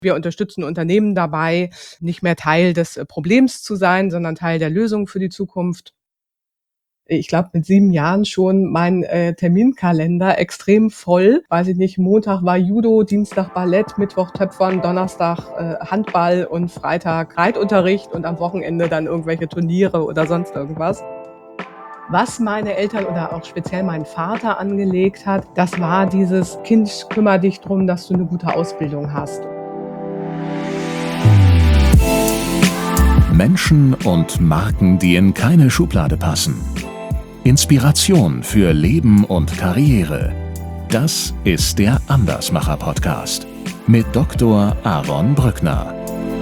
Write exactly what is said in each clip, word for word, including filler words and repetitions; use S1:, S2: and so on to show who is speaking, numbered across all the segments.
S1: Wir unterstützen Unternehmen dabei, nicht mehr Teil des äh, Problems zu sein, sondern Teil der Lösung für die Zukunft. Ich glaube, mit sieben Jahren schon mein äh, Terminkalender extrem voll. Weiß ich nicht, Montag war Judo, Dienstag Ballett, Mittwoch Töpfern, Donnerstag äh, Handball und Freitag Reitunterricht und am Wochenende dann irgendwelche Turniere oder sonst irgendwas. Was meine Eltern oder auch speziell mein Vater angelegt hat, das war dieses Kind, kümmere dich drum, dass du eine gute Ausbildung hast.
S2: Menschen und Marken, die in keine Schublade passen. Inspiration für Leben und Karriere. Das ist der Andersmacher-Podcast mit Doktor Aaron Brückner.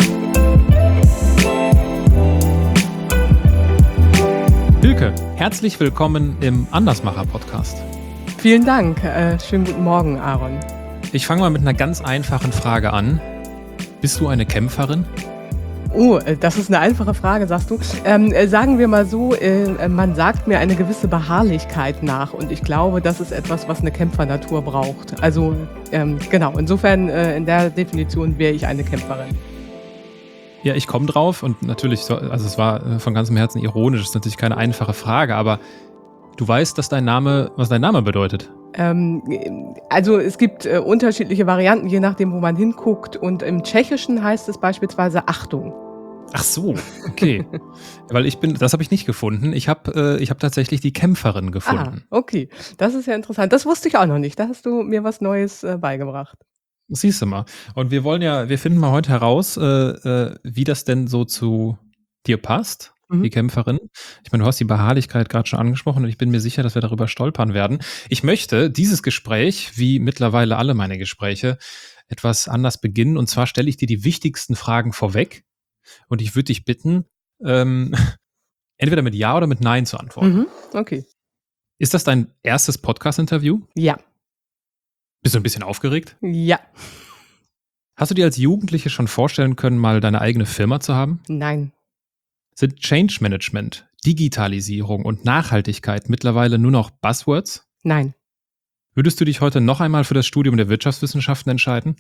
S3: Hilke, herzlich willkommen im Andersmacher-Podcast.
S1: Vielen Dank. Äh, schönen guten Morgen, Aaron.
S3: Ich fange mal mit einer ganz einfachen Frage an. Bist du eine Kämpferin?
S1: Oh, das ist eine einfache Frage, sagst du. Ähm, äh, sagen wir mal so, äh, man sagt mir eine gewisse Beharrlichkeit nach und ich glaube, das ist etwas, was eine Kämpfernatur braucht. Also ähm, genau, insofern äh, in der Definition wäre ich eine Kämpferin.
S3: Ja, ich komme drauf und natürlich, so, also es war von ganzem Herzen ironisch, ist natürlich keine einfache Frage, aber du weißt, dass dein Name, was dein Name bedeutet.
S1: Ähm, also es gibt äh, unterschiedliche Varianten, je nachdem, wo man hinguckt. Und im Tschechischen heißt es beispielsweise Achtung.
S3: Ach so, okay. Weil ich bin, das habe ich nicht gefunden. Ich habe äh, ich hab tatsächlich die Kämpferin gefunden.
S1: Ah, okay. Das ist ja interessant. Das wusste ich auch noch nicht. Da hast du mir was Neues äh, beigebracht.
S3: Siehst du mal. Und wir wollen ja, wir finden mal heute heraus, äh, äh, wie das denn so zu dir passt. Die Kämpferin. Ich meine, du hast die Beharrlichkeit gerade schon angesprochen und ich bin mir sicher, dass wir darüber stolpern werden. Ich möchte dieses Gespräch, wie mittlerweile alle meine Gespräche, etwas anders beginnen. Und zwar stelle ich dir die wichtigsten Fragen vorweg und ich würde dich bitten, ähm, entweder mit Ja oder mit Nein zu antworten.
S1: Mhm, okay.
S3: Ist das dein erstes Podcast-Interview?
S1: Ja.
S3: Bist du ein bisschen aufgeregt?
S1: Ja.
S3: Hast du dir als Jugendliche schon vorstellen können, mal deine eigene Firma zu haben?
S1: Nein.
S3: Sind Change Management, Digitalisierung und Nachhaltigkeit mittlerweile nur noch Buzzwords?
S1: Nein.
S3: Würdest du dich heute noch einmal für das Studium der Wirtschaftswissenschaften entscheiden?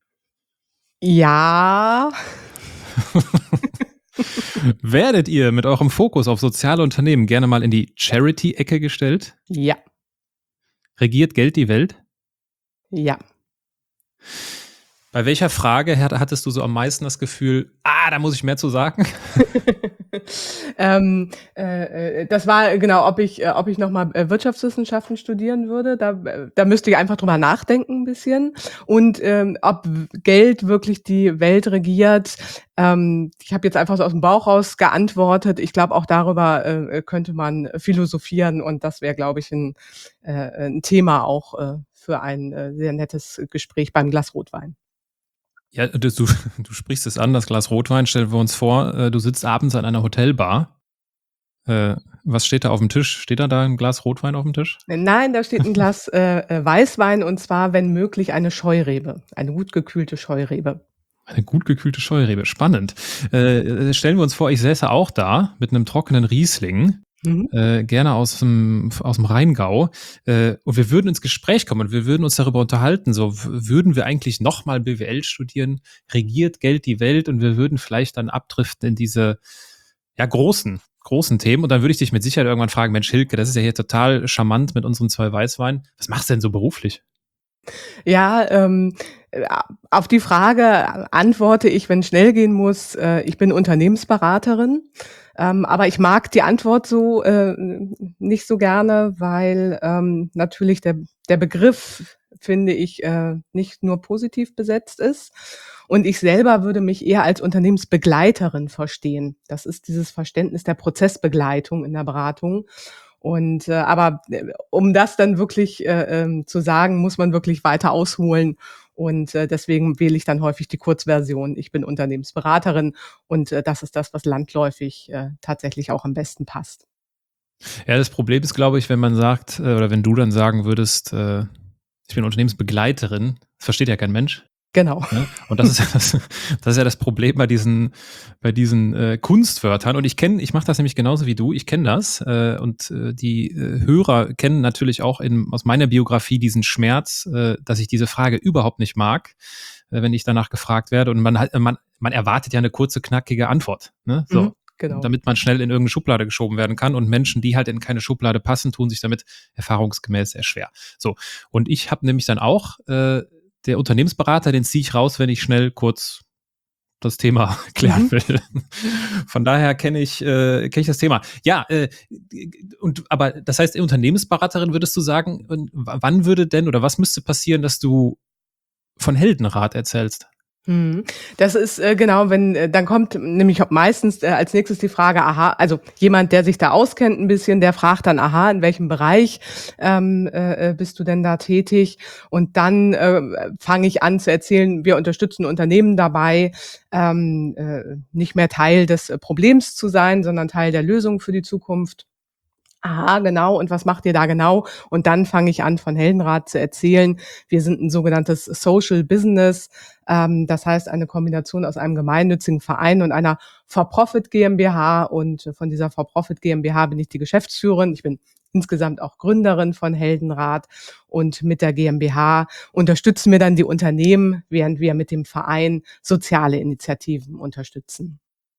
S1: Ja.
S3: Werdet ihr mit eurem Fokus auf soziale Unternehmen gerne mal in die Charity-Ecke gestellt?
S1: Ja.
S3: Regiert Geld die Welt?
S1: Ja.
S3: Bei welcher Frage hattest du so am meisten das Gefühl, ah, da muss ich mehr zu sagen?
S1: ähm, äh, das war genau, ob ich, äh, ob ich nochmal äh, Wirtschaftswissenschaften studieren würde. Da, äh, da müsste ich einfach drüber nachdenken ein bisschen. Und ähm, ob Geld wirklich die Welt regiert. Ähm, ich habe jetzt einfach so aus dem Bauch raus geantwortet. Ich glaube, auch darüber äh, könnte man philosophieren. Und das wäre, glaube ich, ein, äh, ein Thema auch äh, für ein äh, sehr nettes Gespräch beim Glas Rotwein.
S3: Ja, du, du sprichst es an, das Glas Rotwein. Stellen wir uns vor, du sitzt abends an einer Hotelbar. Äh, was steht da auf dem Tisch? Steht da da ein Glas Rotwein auf dem Tisch?
S1: Nein, da steht ein Glas äh, Weißwein und zwar, wenn möglich, eine Scheurebe. Eine gut gekühlte Scheurebe.
S3: Eine gut gekühlte Scheurebe. Spannend. Äh, stellen wir uns vor, ich säße auch da mit einem trockenen Riesling. Mhm. Äh, gerne aus dem, aus dem Rheingau. Äh, und wir würden ins Gespräch kommen und wir würden uns darüber unterhalten. So, w- würden wir eigentlich nochmal B W L studieren? Regiert Geld die Welt? Und wir würden vielleicht dann abdriften in diese, ja, großen, großen Themen. Und dann würde ich dich mit Sicherheit irgendwann fragen, Mensch, Hilke, das ist ja hier total charmant mit unseren zwei Weißweinen. Was machst du denn so beruflich?
S1: Ja, ähm, auf die Frage antworte ich, wenn es schnell gehen muss, äh, ich bin Unternehmensberaterin. Ähm, aber ich mag die Antwort so äh, nicht so gerne, weil ähm, natürlich der, der Begriff, finde ich, äh, nicht nur positiv besetzt ist. Und ich selber würde mich eher als Unternehmensbegleiterin verstehen. Das ist dieses Verständnis der Prozessbegleitung in der Beratung. Und äh, aber äh, um das dann wirklich äh, ähm, zu sagen, muss man wirklich weiter ausholen. Und äh, deswegen wähle ich dann häufig die Kurzversion. Ich bin Unternehmensberaterin und äh, das ist das, was landläufig äh, tatsächlich auch am besten passt.
S3: Ja, das Problem ist, glaube ich, wenn man sagt, äh, oder wenn du dann sagen würdest, äh, ich bin Unternehmensbegleiterin, das versteht ja kein Mensch.
S1: Genau.
S3: Ne? Und das ist ja das, das ist ja das Problem bei diesen, bei diesen äh, Kunstwörtern. Und ich kenne, ich mache das nämlich genauso wie du, ich kenne das. Äh, und äh, die äh, Hörer kennen natürlich auch in, aus meiner Biografie diesen Schmerz, äh, dass ich diese Frage überhaupt nicht mag. äh, wenn ich danach gefragt werde. Und man, man, man erwartet ja eine kurze, knackige Antwort. Ne? So.
S1: Mhm, genau.
S3: Damit man schnell in irgendeine Schublade geschoben werden kann. Und Menschen, die halt in keine Schublade passen, tun sich damit erfahrungsgemäß sehr schwer. So. Und ich habe nämlich dann auch, äh, der Unternehmensberater, den ziehe ich raus, wenn ich schnell kurz das Thema klären will. Mhm. Von daher kenne ich, äh, kenne ich das Thema. Ja, äh, und aber das heißt, Unternehmensberaterin, würdest du sagen, wann würde denn oder was müsste passieren, dass du von Heldenrat erzählst?
S1: Das ist äh, genau, wenn äh, dann kommt nämlich meistens äh, als nächstes die Frage, aha, also jemand, der sich da auskennt ein bisschen, der fragt dann, aha, in welchem Bereich ähm, äh, bist du denn da tätig? Und dann äh, fange ich an zu erzählen, wir unterstützen Unternehmen dabei, ähm, äh, nicht mehr Teil des äh, Problems zu sein, sondern Teil der Lösung für die Zukunft. Aha, genau. Und was macht ihr da genau? Und dann fange ich an, von Heldenrat zu erzählen. Wir sind ein sogenanntes Social Business. Ähm, das heißt, eine Kombination aus einem gemeinnützigen Verein und einer For-Profit GmbH. Und von dieser For-Profit GmbH bin ich die Geschäftsführerin. Ich bin insgesamt auch Gründerin von Heldenrat. Und mit der GmbH unterstützen wir dann die Unternehmen, während wir mit dem Verein soziale Initiativen unterstützen.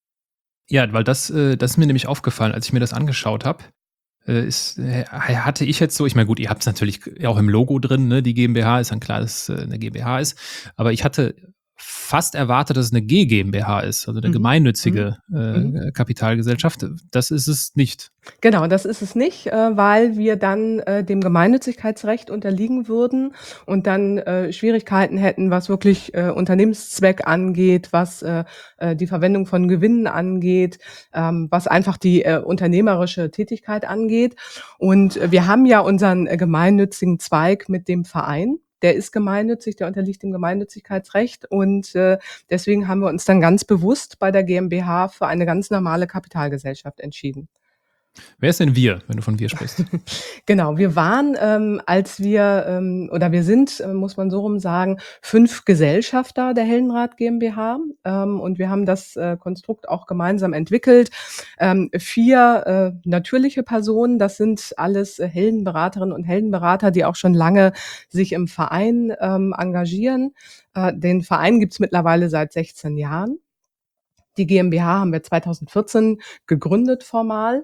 S3: Ja, weil das, äh, das ist mir nämlich aufgefallen, als ich mir das angeschaut habe. Ist, hatte ich jetzt so, ich meine, gut, ihr habt es natürlich auch im Logo drin, ne? Die GmbH ist dann klar, dass es eine GmbH ist, aber ich hatte fast erwartet, dass es eine G GmbH ist, also eine mhm. gemeinnützige mhm. äh, Kapitalgesellschaft. Das ist es nicht.
S1: Genau, das ist es nicht, äh, weil wir dann äh, dem Gemeinnützigkeitsrecht unterliegen würden und dann äh, Schwierigkeiten hätten, was wirklich äh, Unternehmenszweck angeht, was äh, die Verwendung von Gewinnen angeht, ähm, was einfach die äh, unternehmerische Tätigkeit angeht. Und äh, wir haben ja unseren äh, gemeinnützigen Zweig mit dem Verein. Der ist gemeinnützig, der unterliegt dem Gemeinnützigkeitsrecht und äh, deswegen haben wir uns dann ganz bewusst bei der GmbH für eine ganz normale Kapitalgesellschaft entschieden.
S3: Wer ist denn wir, wenn du von wir sprichst?
S1: Genau, wir waren, ähm, als wir, ähm, oder wir sind, äh, muss man so rum sagen, fünf Gesellschafter der Heldenrat GmbH ähm, und wir haben das äh, Konstrukt auch gemeinsam entwickelt. Ähm, vier äh, natürliche Personen, das sind alles äh, Heldenberaterinnen und Heldenberater, die auch schon lange sich im Verein ähm, engagieren. Äh, den Verein gibt's mittlerweile seit sechzehn Jahren. Die GmbH haben wir zweitausendvierzehn gegründet formal.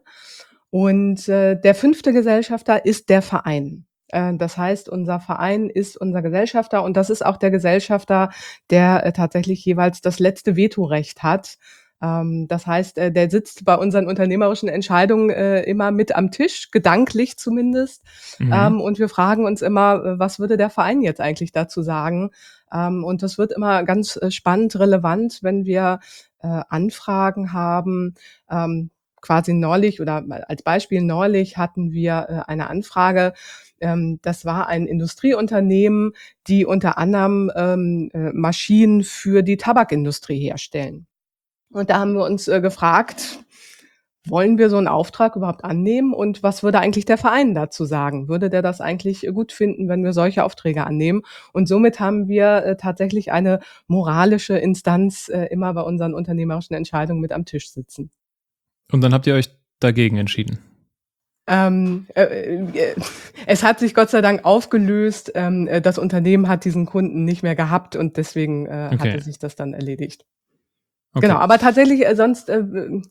S1: Und äh, der fünfte Gesellschafter ist der Verein. Äh, das heißt, unser Verein ist unser Gesellschafter und das ist auch der Gesellschafter, der äh, tatsächlich jeweils das letzte Vetorecht hat. Ähm, das heißt, äh, der sitzt bei unseren unternehmerischen Entscheidungen äh, immer mit am Tisch, gedanklich zumindest. Mhm. Ähm, und wir fragen uns immer, was würde der Verein jetzt eigentlich dazu sagen? Ähm, und das wird immer ganz äh, spannend, relevant, wenn wir äh, Anfragen haben. Ähm, quasi neulich oder als Beispiel neulich hatten wir äh, eine Anfrage. Ähm, das war ein Industrieunternehmen, die unter anderem ähm, äh, Maschinen für die Tabakindustrie herstellen. Und da haben wir uns äh, gefragt, wollen wir so einen Auftrag überhaupt annehmen und was würde eigentlich der Verein dazu sagen? Würde der das eigentlich gut finden, wenn wir solche Aufträge annehmen? Und somit haben wir äh, tatsächlich eine moralische Instanz äh, immer bei unseren unternehmerischen Entscheidungen mit am Tisch sitzen.
S3: Und dann habt ihr euch dagegen entschieden?
S1: Ähm, äh, äh, es hat sich Gott sei Dank aufgelöst. Ähm, das Unternehmen hat diesen Kunden nicht mehr gehabt und deswegen äh, okay. hatte sich das dann erledigt. Okay. Genau, aber tatsächlich äh, sonst... Äh,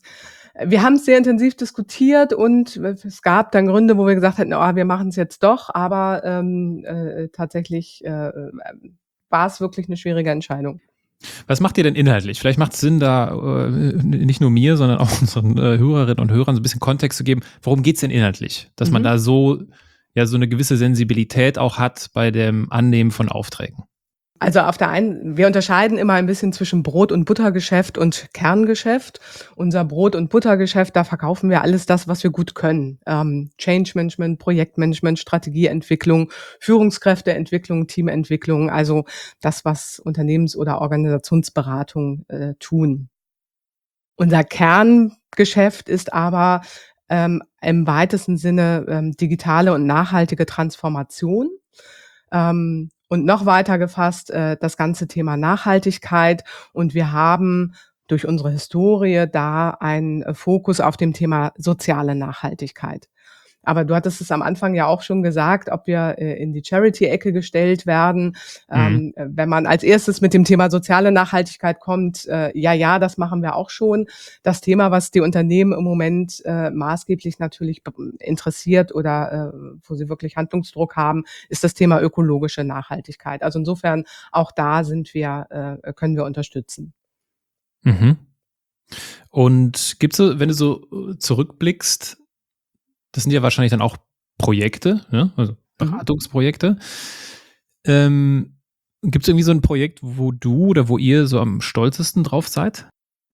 S1: Wir haben es sehr intensiv diskutiert und es gab dann Gründe, wo wir gesagt hätten, oh, wir machen es jetzt doch, aber ähm, äh, tatsächlich äh, war es wirklich eine schwierige Entscheidung.
S3: Was macht ihr denn inhaltlich? Vielleicht macht es Sinn, da äh, nicht nur mir, sondern auch unseren äh, Hörerinnen und Hörern so ein bisschen Kontext zu geben. Worum geht es denn inhaltlich? Dass mhm. man da so, ja, so eine gewisse Sensibilität auch hat bei dem Annehmen von Aufträgen.
S1: Also auf der einen, wir unterscheiden immer ein bisschen zwischen Brot- und Buttergeschäft und Kerngeschäft. Unser Brot- und Buttergeschäft, da verkaufen wir alles das, was wir gut können. Ähm, Change Management, Projektmanagement, Strategieentwicklung, Führungskräfteentwicklung, Teamentwicklung, also das, was Unternehmens- oder Organisationsberatung äh, tun. Unser Kerngeschäft ist aber ähm, im weitesten Sinne ähm, digitale und nachhaltige Transformation. Ähm, Und noch weiter gefasst, äh, das ganze Thema Nachhaltigkeit. Und wir haben durch unsere Historie da einen Fokus auf dem Thema soziale Nachhaltigkeit. Aber du hattest es am Anfang ja auch schon gesagt, ob wir äh, in die Charity-Ecke gestellt werden.
S3: Mhm.
S1: Ähm, äh, wenn man als erstes mit dem Thema soziale Nachhaltigkeit kommt, äh, ja, ja, das machen wir auch schon. Das Thema, was die Unternehmen im Moment äh, maßgeblich natürlich be- interessiert oder äh, wo sie wirklich Handlungsdruck haben, ist das Thema ökologische Nachhaltigkeit. Also insofern auch da sind wir, äh, können wir unterstützen.
S3: Mhm. Und gibt's so, wenn du so äh, zurückblickst, das sind ja wahrscheinlich dann auch Projekte, ne? Also
S1: Mhm.
S3: Beratungsprojekte. Ähm, Gibt es irgendwie so ein Projekt, wo du oder wo ihr so am stolzesten drauf seid?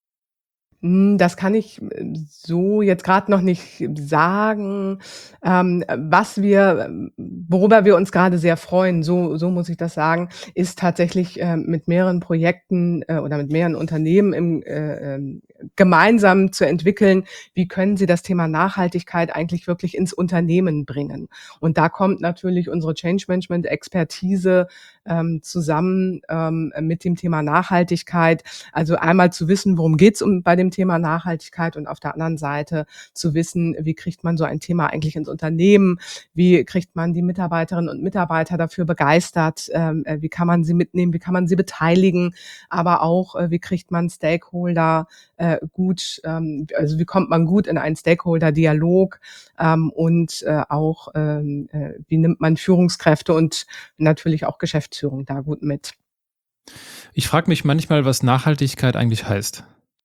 S1: Hm, das kann ich äh, so jetzt gerade noch nicht sagen. Ähm, was wir ähm, worüber wir uns gerade sehr freuen, so so muss ich das sagen, ist tatsächlich, ähm, mit mehreren Projekten, äh, oder mit mehreren Unternehmen im äh, ähm, gemeinsam zu entwickeln, wie können sie das Thema Nachhaltigkeit eigentlich wirklich ins Unternehmen bringen. Und da kommt natürlich unsere Change Management Expertise, ähm, zusammen, ähm, mit dem Thema Nachhaltigkeit. Also einmal zu wissen, worum geht's um bei dem Thema Nachhaltigkeit und auf der anderen Seite zu wissen, wie kriegt man so ein Thema eigentlich ins Unternehmen? Wie kriegt man die Mitarbeiterinnen und Mitarbeiter dafür begeistert? Ähm, äh, wie kann man sie mitnehmen? Wie kann man sie beteiligen? Aber auch, äh, wie kriegt man Stakeholder äh, gut, ähm, also wie kommt man gut in einen Stakeholder-Dialog? Ähm, und äh, auch, ähm, äh, wie nimmt man Führungskräfte und natürlich auch Geschäftsführung da gut mit?
S3: Ich frage mich manchmal, was Nachhaltigkeit eigentlich heißt.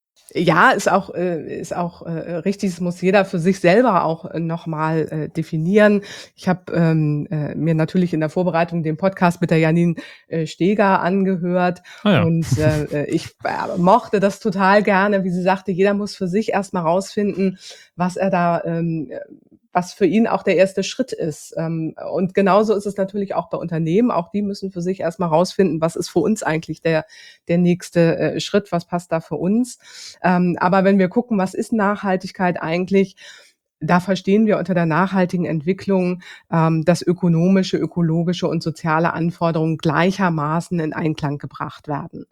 S1: Ja, ist auch äh, ist auch, äh, richtig. Das muss jeder für sich selber auch, äh, noch mal, äh, definieren. Ich habe, ähm, äh, mir natürlich in der Vorbereitung den Podcast mit der Janine, äh, Steger angehört
S3: Ah ja.
S1: und, äh, äh, ich, äh, mochte das total gerne, wie sie sagte, jeder muss für sich erst mal rausfinden, was er da, ähm, äh was für ihn auch der erste Schritt ist. Ähm, und genauso ist es natürlich auch bei Unternehmen. Auch die müssen für sich erst mal rausfinden, was ist für uns eigentlich der der nächste, äh, Schritt, was passt da für uns? Ähm, aber wenn wir gucken, was ist Nachhaltigkeit eigentlich? Da verstehen wir unter der nachhaltigen Entwicklung, ähm, dass ökonomische, ökologische und soziale Anforderungen gleichermaßen in Einklang gebracht werden.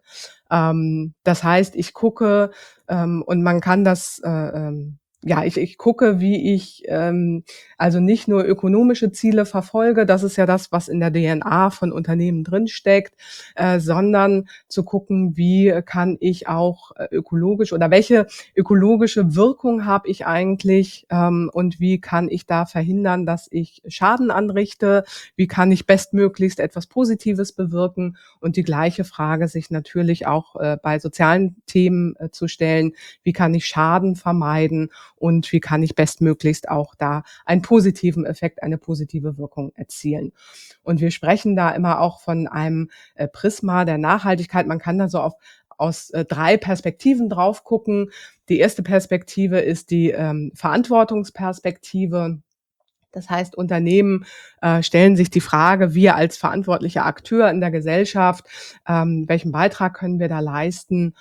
S1: Ähm, das heißt, ich gucke, ähm, und man kann das, äh, ähm ja, ich ich gucke, wie ich, ähm, also nicht nur ökonomische Ziele verfolge, das ist ja das, was in der D N A von Unternehmen drinsteckt, äh, sondern zu gucken, wie kann ich auch äh, ökologisch oder welche ökologische Wirkung habe ich eigentlich, ähm, und wie kann ich da verhindern, dass ich Schaden anrichte? Wie kann ich bestmöglichst etwas Positives bewirken? Und die gleiche Frage sich natürlich auch äh, bei sozialen Themen äh, zu stellen. Wie kann ich Schaden vermeiden? Und wie kann ich bestmöglichst auch da einen positiven Effekt, eine positive Wirkung erzielen? Und wir sprechen da immer auch von einem äh, Prisma der Nachhaltigkeit. Man kann da so auf aus äh, drei Perspektiven drauf gucken. Die erste Perspektive ist die ähm, Verantwortungsperspektive. Das heißt, Unternehmen äh, stellen sich die Frage, wir als verantwortlicher Akteur in der Gesellschaft, ähm, welchen Beitrag können wir da leisten?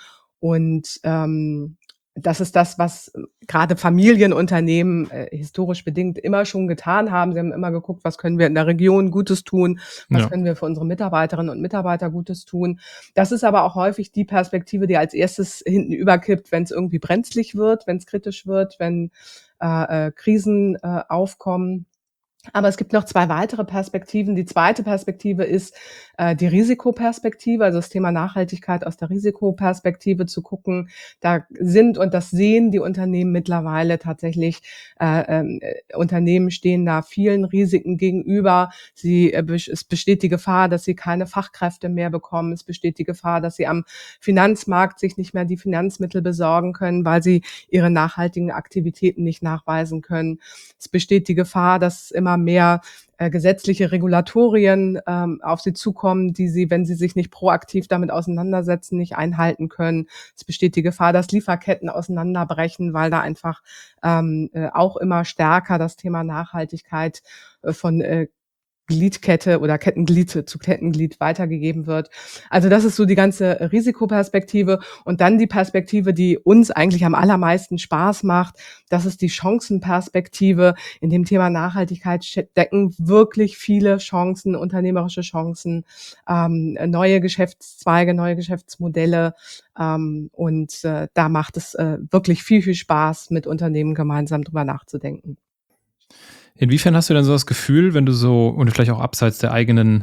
S1: Und ähm, das ist das, was äh, gerade Familienunternehmen äh, historisch bedingt immer schon getan haben. Sie haben immer geguckt, was können wir in der Region Gutes tun, was
S3: Ja.
S1: können wir für unsere Mitarbeiterinnen und Mitarbeiter Gutes tun. Das ist aber auch häufig die Perspektive, die als erstes hinten überkippt, wenn es irgendwie brenzlig wird, wenn es kritisch wird, wenn äh, äh, Krisen äh, aufkommen. Aber es gibt noch zwei weitere Perspektiven. Die zweite Perspektive ist äh, die Risikoperspektive, also das Thema Nachhaltigkeit aus der Risikoperspektive zu gucken. Da sind, und das sehen die Unternehmen mittlerweile tatsächlich, äh, ähm, äh, Unternehmen stehen da vielen Risiken gegenüber. Sie, äh, bes- es besteht die Gefahr, dass sie keine Fachkräfte mehr bekommen. Es besteht die Gefahr, dass sie am Finanzmarkt sich nicht mehr die Finanzmittel besorgen können, weil sie ihre nachhaltigen Aktivitäten nicht nachweisen können. Es besteht die Gefahr, dass immer mehr äh, gesetzliche Regulatorien ähm, auf sie zukommen, die sie, wenn sie sich nicht proaktiv damit auseinandersetzen, nicht einhalten können. Es besteht die Gefahr, dass Lieferketten auseinanderbrechen, weil da einfach ähm, äh, auch immer stärker das Thema Nachhaltigkeit äh, von äh, Gliedkette oder Kettenglied zu Kettenglied weitergegeben wird. Also das ist so die ganze Risikoperspektive und dann die Perspektive, die uns eigentlich am allermeisten Spaß macht. Das ist die Chancenperspektive. In dem Thema Nachhaltigkeit stecken wirklich viele Chancen, unternehmerische Chancen, ähm, neue Geschäftszweige, neue Geschäftsmodelle. Ähm, und äh, da macht es äh, wirklich viel, viel Spaß, mit Unternehmen gemeinsam drüber nachzudenken.
S3: Inwiefern hast du denn so das Gefühl, wenn du so, und vielleicht auch abseits der eigenen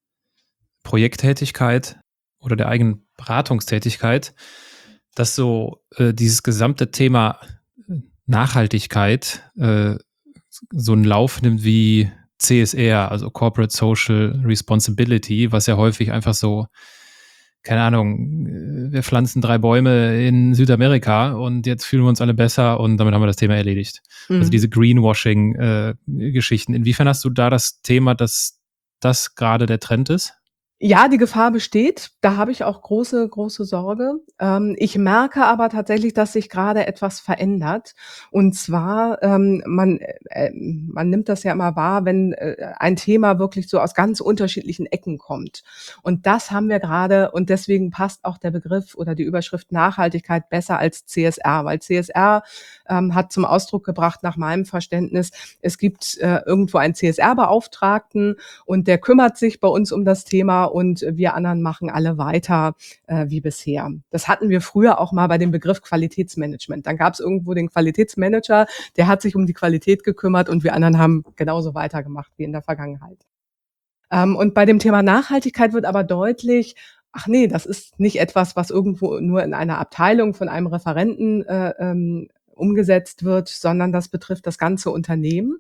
S3: Projekttätigkeit oder der eigenen Beratungstätigkeit, dass so äh, dieses gesamte Thema Nachhaltigkeit äh, so einen Lauf nimmt wie C S R, also Corporate Social Responsibility, was ja häufig einfach so, keine Ahnung, wir pflanzen drei Bäume in Südamerika und jetzt fühlen wir uns alle besser und damit haben wir das Thema erledigt. Mhm. Also diese Greenwashing-Geschichten. Äh, Inwiefern hast du da das Thema, dass das gerade der Trend ist?
S1: Ja, die Gefahr besteht. Da habe ich auch große, große Sorge. Ähm, ich merke aber tatsächlich, dass sich gerade etwas verändert. Und zwar, ähm, man, äh, man nimmt das ja immer wahr, wenn äh, ein Thema wirklich so aus ganz unterschiedlichen Ecken kommt. Und das haben wir gerade, und deswegen passt auch der Begriff oder die Überschrift Nachhaltigkeit besser als C S R, weil C S R ähm, hat zum Ausdruck gebracht, nach meinem Verständnis, es gibt äh, irgendwo einen C S R-Beauftragten und der kümmert sich bei uns um das Thema, und wir anderen machen alle weiter äh, wie bisher. Das hatten wir früher auch mal bei dem Begriff Qualitätsmanagement. Dann gab es irgendwo den Qualitätsmanager, der hat sich um die Qualität gekümmert und wir anderen haben genauso weitergemacht wie in der Vergangenheit. Ähm, und bei dem Thema Nachhaltigkeit wird aber deutlich, ach nee, das ist nicht etwas, was irgendwo nur in einer Abteilung von einem Referenten äh, ähm, umgesetzt wird, sondern das betrifft das ganze Unternehmen.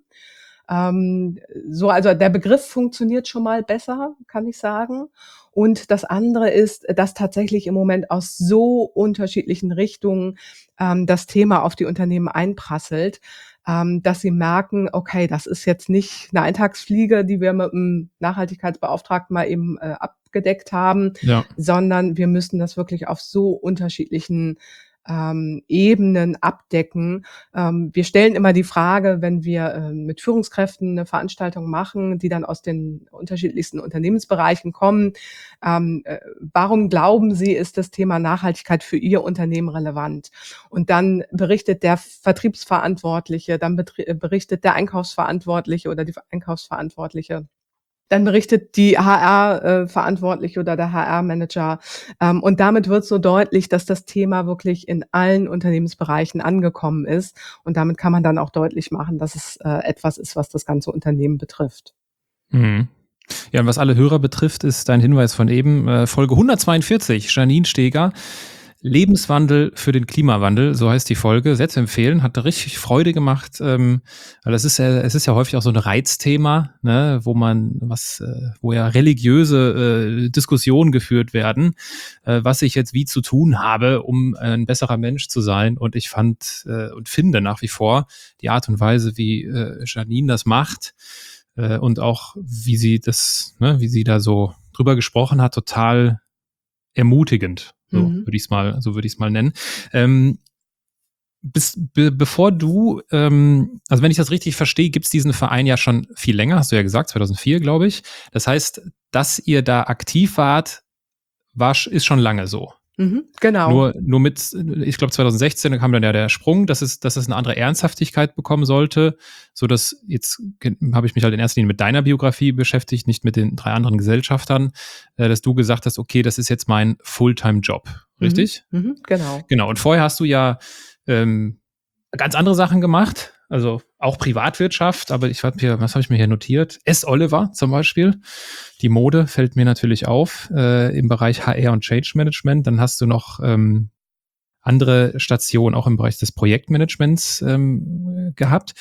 S1: Ähm, so, also der Begriff funktioniert schon mal besser, kann ich sagen. Und das andere ist, dass tatsächlich im Moment aus so unterschiedlichen Richtungen ähm, das Thema auf die Unternehmen einprasselt, ähm, dass sie merken, okay, das ist jetzt nicht eine Eintagsfliege, die wir mit dem Nachhaltigkeitsbeauftragten mal eben äh, abgedeckt haben,
S3: ja.
S1: sondern wir müssen das wirklich auf so unterschiedlichen Ähm, Ebenen abdecken. Ähm, wir stellen immer die Frage, wenn wir äh, mit Führungskräften eine Veranstaltung machen, die dann aus den unterschiedlichsten Unternehmensbereichen kommen, ähm, äh, warum glauben Sie, ist das Thema Nachhaltigkeit für Ihr Unternehmen relevant? Und dann berichtet der Vertriebsverantwortliche, dann betri- berichtet der Einkaufsverantwortliche oder die Einkaufsverantwortliche. Dann berichtet die H R-Verantwortliche oder der H R-Manager. Ähm, und damit wird so deutlich, dass das Thema wirklich in allen Unternehmensbereichen angekommen ist. Und damit kann man dann auch deutlich machen, dass es äh, etwas ist, was das ganze Unternehmen betrifft.
S3: Mhm. Ja, und was alle Hörer betrifft, ist dein Hinweis von eben, äh, Folge hundertzweiundvierzig, Janine Steger. Lebenswandel für den Klimawandel, so heißt die Folge, sehr zu empfehlen, hat da richtig Freude gemacht, ähm, weil es ist ja, es ist ja häufig auch so ein Reizthema, ne, wo man was, äh, wo ja religiöse äh, Diskussionen geführt werden, äh, was ich jetzt wie zu tun habe, um ein besserer Mensch zu sein. Und ich fand äh, und finde nach wie vor die Art und Weise, wie äh, Janine das macht äh, und auch wie sie das, ne, wie sie da so drüber gesprochen hat, total ermutigend. So
S1: Mhm.
S3: würde ich es mal, so würde ich es mal nennen. Ähm, bis, be, bevor du, ähm, also wenn ich das richtig verstehe, gibt es diesen Verein ja schon viel länger, hast du ja gesagt, zweitausendvier, glaube ich. Das heißt, dass ihr da aktiv wart, war, ist schon lange so.
S1: Mhm, genau.
S3: Nur, nur mit, ich glaube zweitausendsechzehn kam dann ja der Sprung, dass es, dass es eine andere Ernsthaftigkeit bekommen sollte, so dass jetzt habe ich mich halt in erster Linie mit deiner Biografie beschäftigt, nicht mit den drei anderen Gesellschaftern, äh, dass du gesagt hast, okay, das ist jetzt mein Fulltime-Job, richtig?
S1: Mhm, mhm, genau.
S3: Genau. Und vorher hast du ja ähm, ganz andere Sachen gemacht, also auch Privatwirtschaft, aber ich habe hier, was habe ich mir hier notiert? S. Oliver zum Beispiel. Die Mode fällt mir natürlich auf äh, im Bereich H R und Change Management. Dann hast du noch ähm, andere Stationen auch im Bereich des Projektmanagements ähm, gehabt.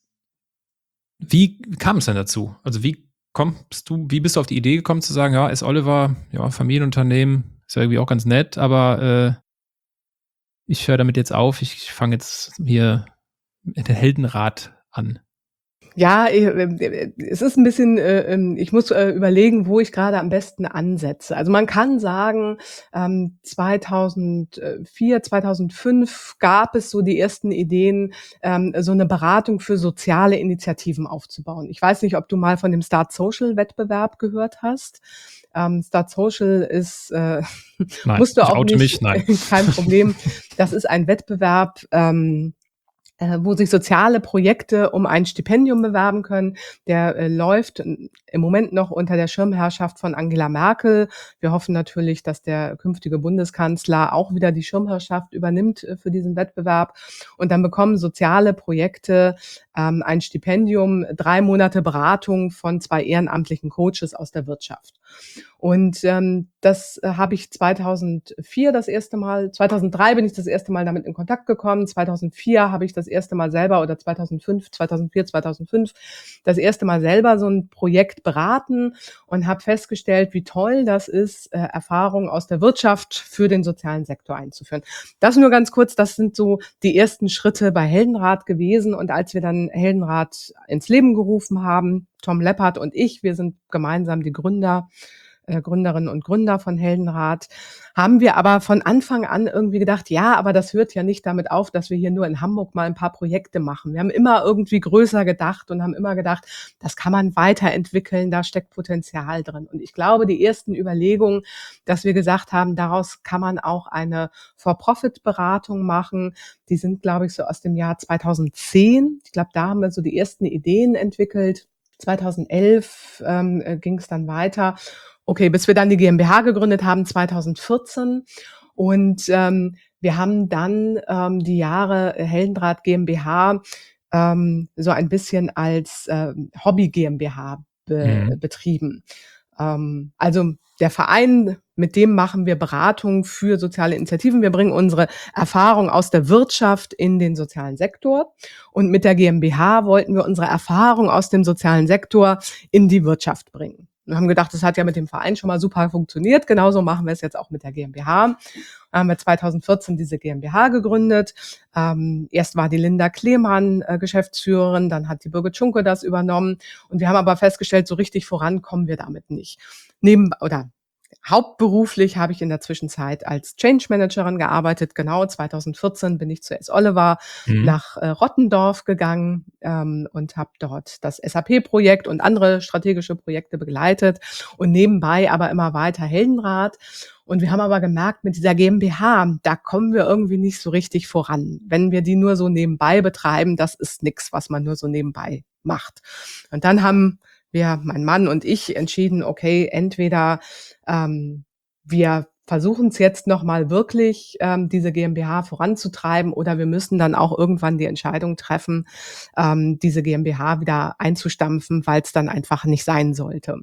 S3: Wie kam es denn dazu? Also wie kommst du, wie bist du auf die Idee gekommen zu sagen, ja, S. Oliver, ja, Familienunternehmen, ist ja irgendwie auch ganz nett, aber äh, ich höre damit jetzt auf, ich, ich fange jetzt hier den Heldenrat an.
S1: Ja, es ist ein bisschen, äh, ich muss äh, überlegen, wo ich gerade am besten ansetze. Also man kann sagen, ähm, zweitausendvier, zweitausendfünf gab es so die ersten Ideen, ähm, so eine Beratung für soziale Initiativen aufzubauen. Ich weiß nicht, ob du mal von dem Start Social Wettbewerb gehört hast. Ähm, Start Social ist, äh,
S3: nein,
S1: musst du
S3: ich
S1: auch
S3: oute
S1: nicht,
S3: mich, nein.
S1: kein Problem. Das ist ein Wettbewerb, ähm, äh, wo sich soziale Projekte um ein Stipendium bewerben können. Der äh, läuft im Moment noch unter der Schirmherrschaft von Angela Merkel. Wir hoffen natürlich, dass der künftige Bundeskanzler auch wieder die Schirmherrschaft übernimmt äh, für diesen Wettbewerb. Und dann bekommen soziale Projekte ähm, ein Stipendium, drei Monate Beratung von zwei ehrenamtlichen Coaches aus der Wirtschaft. Und ähm, das äh, habe ich zweitausendvier das erste Mal, zweitausenddrei bin ich das erste Mal damit in Kontakt gekommen, zweitausendvier habe ich das erste Mal selber oder zweitausendfünf, zweitausendvier, zweitausendfünf das erste Mal selber so ein Projekt beraten und habe festgestellt, wie toll das ist, äh, Erfahrungen aus der Wirtschaft für den sozialen Sektor einzuführen. Das nur ganz kurz, das sind so die ersten Schritte bei Heldenrat gewesen. Und als wir dann Heldenrat ins Leben gerufen haben, Tom Leppert und ich, wir sind gemeinsam die Gründer, äh, Gründerinnen und Gründer von Heldenrat, haben wir aber von Anfang an irgendwie gedacht, ja, aber das hört ja nicht damit auf, dass wir hier nur in Hamburg mal ein paar Projekte machen. Wir haben immer irgendwie größer gedacht und haben immer gedacht, das kann man weiterentwickeln, da steckt Potenzial drin. Und ich glaube, die ersten Überlegungen, dass wir gesagt haben, daraus kann man auch eine For-Profit-Beratung machen, die sind, glaube ich, so aus dem Jahr zweitausendzehn. Ich glaube, da haben wir so die ersten Ideen entwickelt. zweitausendelf ähm, ging es dann weiter. Okay, bis wir dann die GmbH gegründet haben, zweitausendvierzehn. Und ähm, wir haben dann ähm, die Jahre Heldenrat GmbH ähm, so ein bisschen als ähm, Hobby GmbH be-
S3: Mhm.
S1: betrieben. Ähm, also der Verein, mit dem machen wir Beratung für soziale Initiativen. Wir bringen unsere Erfahrung aus der Wirtschaft in den sozialen Sektor. Und mit der GmbH wollten wir unsere Erfahrung aus dem sozialen Sektor in die Wirtschaft bringen. Wir haben gedacht, das hat ja mit dem Verein schon mal super funktioniert. Genauso machen wir es jetzt auch mit der GmbH. Da haben wir zweitausendvierzehn diese GmbH gegründet. Ähm, erst war die Linda Klemann äh, Geschäftsführerin, dann hat die Birgit Schunke das übernommen. Und wir haben aber festgestellt, so richtig voran kommen wir damit nicht. Neben, oder hauptberuflich habe ich in der Zwischenzeit als Change Managerin gearbeitet. Genau, zweitausendvierzehn bin ich zu S. Oliver
S3: Mhm.
S1: nach äh, Rottendorf gegangen ähm, und habe dort das S A P-Projekt und andere strategische Projekte begleitet und nebenbei aber immer weiter Heldenrat. Und wir haben aber gemerkt, mit dieser GmbH, da kommen wir irgendwie nicht so richtig voran. Wenn wir die nur so nebenbei betreiben, das ist nichts, was man nur so nebenbei macht. Und dann haben wir, mein Mann und ich, entschieden, okay, entweder ähm, wir versuchen es jetzt nochmal wirklich, ähm, diese GmbH voranzutreiben, oder wir müssen dann auch irgendwann die Entscheidung treffen, ähm, diese GmbH wieder einzustampfen, weil es dann einfach nicht sein sollte.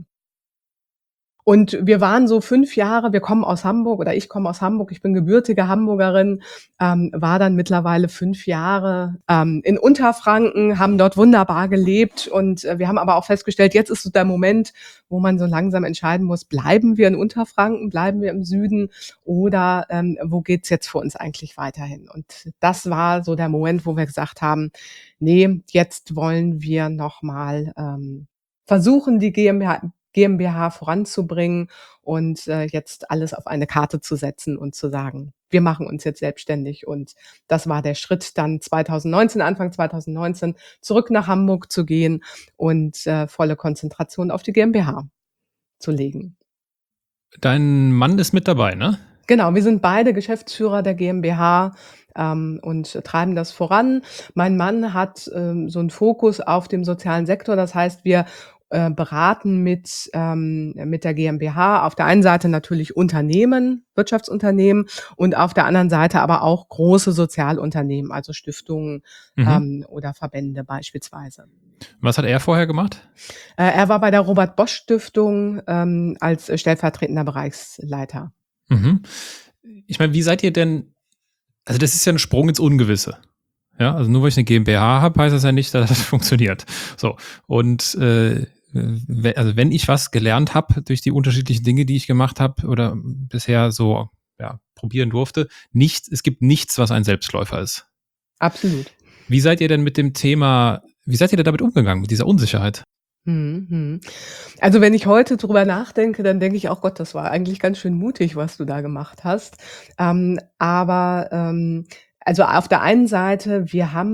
S1: Und wir waren so fünf Jahre, wir kommen aus Hamburg oder ich komme aus Hamburg, ich bin gebürtige Hamburgerin, ähm, war dann mittlerweile fünf Jahre ähm, in Unterfranken, haben dort wunderbar gelebt und äh, wir haben aber auch festgestellt, jetzt ist so der Moment, wo man so langsam entscheiden muss, bleiben wir in Unterfranken, bleiben wir im Süden oder ähm, wo geht's jetzt für uns eigentlich weiterhin? Und das war so der Moment, wo wir gesagt haben, nee, jetzt wollen wir nochmal ähm, versuchen, die GmbH GmbH voranzubringen und äh, jetzt alles auf eine Karte zu setzen und zu sagen, wir machen uns jetzt selbstständig. Und das war der Schritt, dann zweitausendneunzehn, Anfang zweitausendneunzehn zurück nach Hamburg zu gehen und äh, volle Konzentration auf die GmbH zu legen.
S3: Dein Mann ist mit dabei, ne?
S1: Genau, wir sind beide Geschäftsführer der GmbH ähm, und treiben das voran. Mein Mann hat ähm, so einen Fokus auf dem sozialen Sektor. Das heißt, wir äh, beraten mit, ähm, mit der GmbH auf der einen Seite natürlich Unternehmen, Wirtschaftsunternehmen und auf der anderen Seite aber auch große Sozialunternehmen, also Stiftungen
S3: Mhm.
S1: ähm, oder Verbände beispielsweise.
S3: Was hat er vorher gemacht?
S1: Äh, er war bei der Robert-Bosch-Stiftung ähm, als stellvertretender Bereichsleiter.
S3: Mhm. Ich meine, wie seid ihr denn, also das ist ja ein Sprung ins Ungewisse. Ja, also nur weil ich eine GmbH habe, heißt das ja nicht, dass das funktioniert. So, und äh, we- also wenn ich was gelernt habe durch die unterschiedlichen Dinge, die ich gemacht habe oder bisher so ja, probieren durfte, nichts, es gibt nichts, was ein Selbstläufer ist.
S1: Absolut.
S3: Wie seid ihr denn mit dem Thema, wie seid ihr denn damit umgegangen, mit dieser Unsicherheit?
S1: Mhm, mhm. Also, wenn ich heute drüber nachdenke, dann denke ich auch: „Gott, das war eigentlich ganz schön mutig, was du da gemacht hast.“ Ähm, aber, ähm, also, auf der einen Seite, wir haben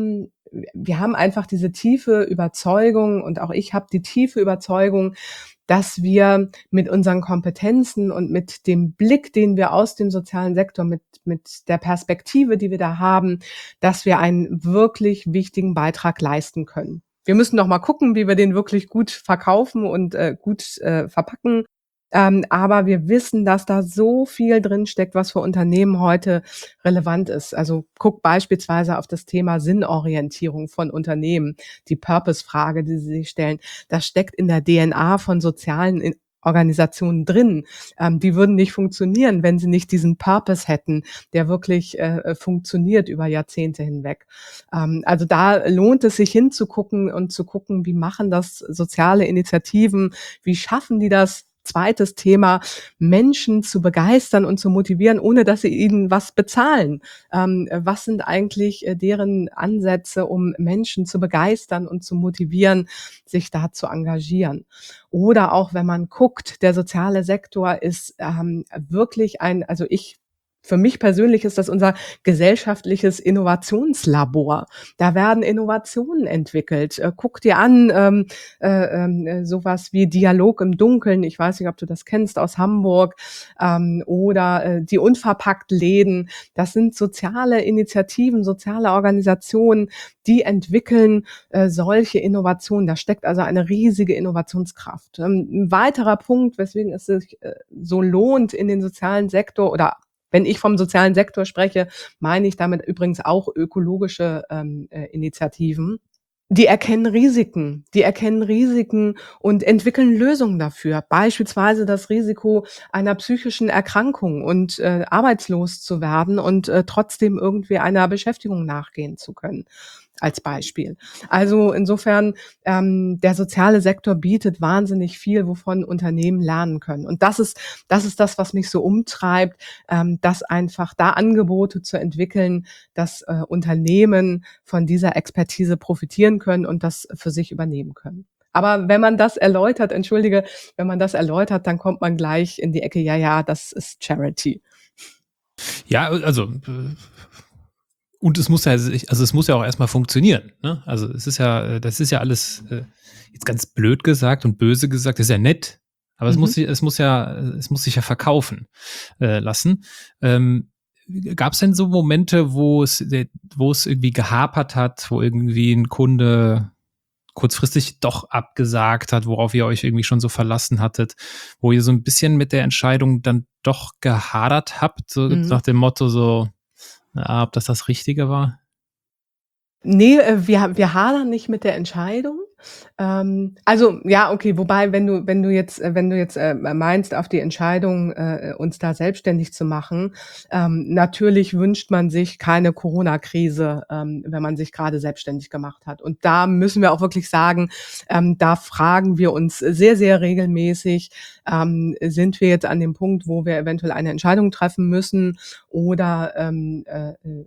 S1: wir haben einfach diese tiefe Überzeugung und auch ich habe die tiefe Überzeugung, dass wir mit unseren Kompetenzen und mit dem Blick, den wir aus dem sozialen Sektor, mit, mit der Perspektive, die wir da haben, dass wir einen wirklich wichtigen Beitrag leisten können. Wir müssen noch mal gucken, wie wir den wirklich gut verkaufen und äh, gut äh, verpacken. Ähm, aber wir wissen, dass da so viel drin steckt, was für Unternehmen heute relevant ist. Also guck beispielsweise auf das Thema Sinnorientierung von Unternehmen, die Purpose-Frage, die sie sich stellen. Das steckt in der D N A von sozialen in- Organisationen drin. Ähm, die würden nicht funktionieren, wenn sie nicht diesen Purpose hätten, der wirklich äh, funktioniert über Jahrzehnte hinweg. Ähm, also da lohnt es sich hinzugucken und zu gucken, wie machen das soziale Initiativen, wie schaffen die das? Zweites Thema, Menschen zu begeistern und zu motivieren, ohne dass sie ihnen was bezahlen. Ähm, was sind eigentlich äh, deren Ansätze, um Menschen zu begeistern und zu motivieren, sich da zu engagieren? Oder auch, wenn man guckt, der soziale Sektor ist ähm, wirklich ein, also ich für mich persönlich ist das unser gesellschaftliches Innovationslabor. Da werden Innovationen entwickelt. Äh, guck dir an, ähm, äh, äh, sowas wie Dialog im Dunkeln. Ich weiß nicht, ob du das kennst aus Hamburg. Ähm, oder äh, die Unverpackt-Läden. Das sind soziale Initiativen, soziale Organisationen, die entwickeln äh, solche Innovationen. Da steckt also eine riesige Innovationskraft. Ähm, ein weiterer Punkt, weswegen es sich äh, so lohnt, in den sozialen Sektor oder wenn ich vom sozialen Sektor spreche, meine ich damit übrigens auch ökologische ähm, äh, Initiativen. Die erkennen Risiken, die erkennen Risiken und entwickeln Lösungen dafür. Beispielsweise das Risiko einer psychischen Erkrankung und äh, arbeitslos zu werden und äh, trotzdem irgendwie einer Beschäftigung nachgehen zu können. Als Beispiel. Also insofern, ähm, der soziale Sektor bietet wahnsinnig viel, wovon Unternehmen lernen können. Und das ist, das ist das, was mich so umtreibt, ähm, das einfach da Angebote zu entwickeln, dass äh, Unternehmen von dieser Expertise profitieren können und das für sich übernehmen können. Aber wenn man das erläutert, entschuldige, wenn man das erläutert, dann kommt man gleich in die Ecke, ja, ja, das ist Charity.
S3: Ja, also äh, und es muss ja, also es muss ja auch erstmal funktionieren. Ne? Also es ist ja, das ist ja alles äh, jetzt ganz blöd gesagt und böse gesagt, das ist ja nett, aber mhm. es muss, es muss ja, es muss sich ja verkaufen äh, lassen. Ähm, Gab es denn so Momente, wo es, wo es irgendwie gehapert hat, wo irgendwie ein Kunde kurzfristig doch abgesagt hat, worauf ihr euch irgendwie schon so verlassen hattet, wo ihr so ein bisschen mit der Entscheidung dann doch gehadert habt, so mhm. nach dem Motto so, ja, ob das das Richtige war?
S1: Nee, äh, wir, wir hadern nicht mit der Entscheidung. Ähm, also ja, okay, wobei, wenn du, wenn du jetzt, äh, wenn du jetzt äh, meinst, auf die Entscheidung, äh, uns da selbstständig zu machen, ähm, natürlich wünscht man sich keine Corona-Krise, ähm, wenn man sich gerade selbstständig gemacht hat. Und da müssen wir auch wirklich sagen, ähm, da fragen wir uns sehr, sehr regelmäßig, ähm, sind wir jetzt an dem Punkt, wo wir eventuell eine Entscheidung treffen müssen oder ähm, äh, äh,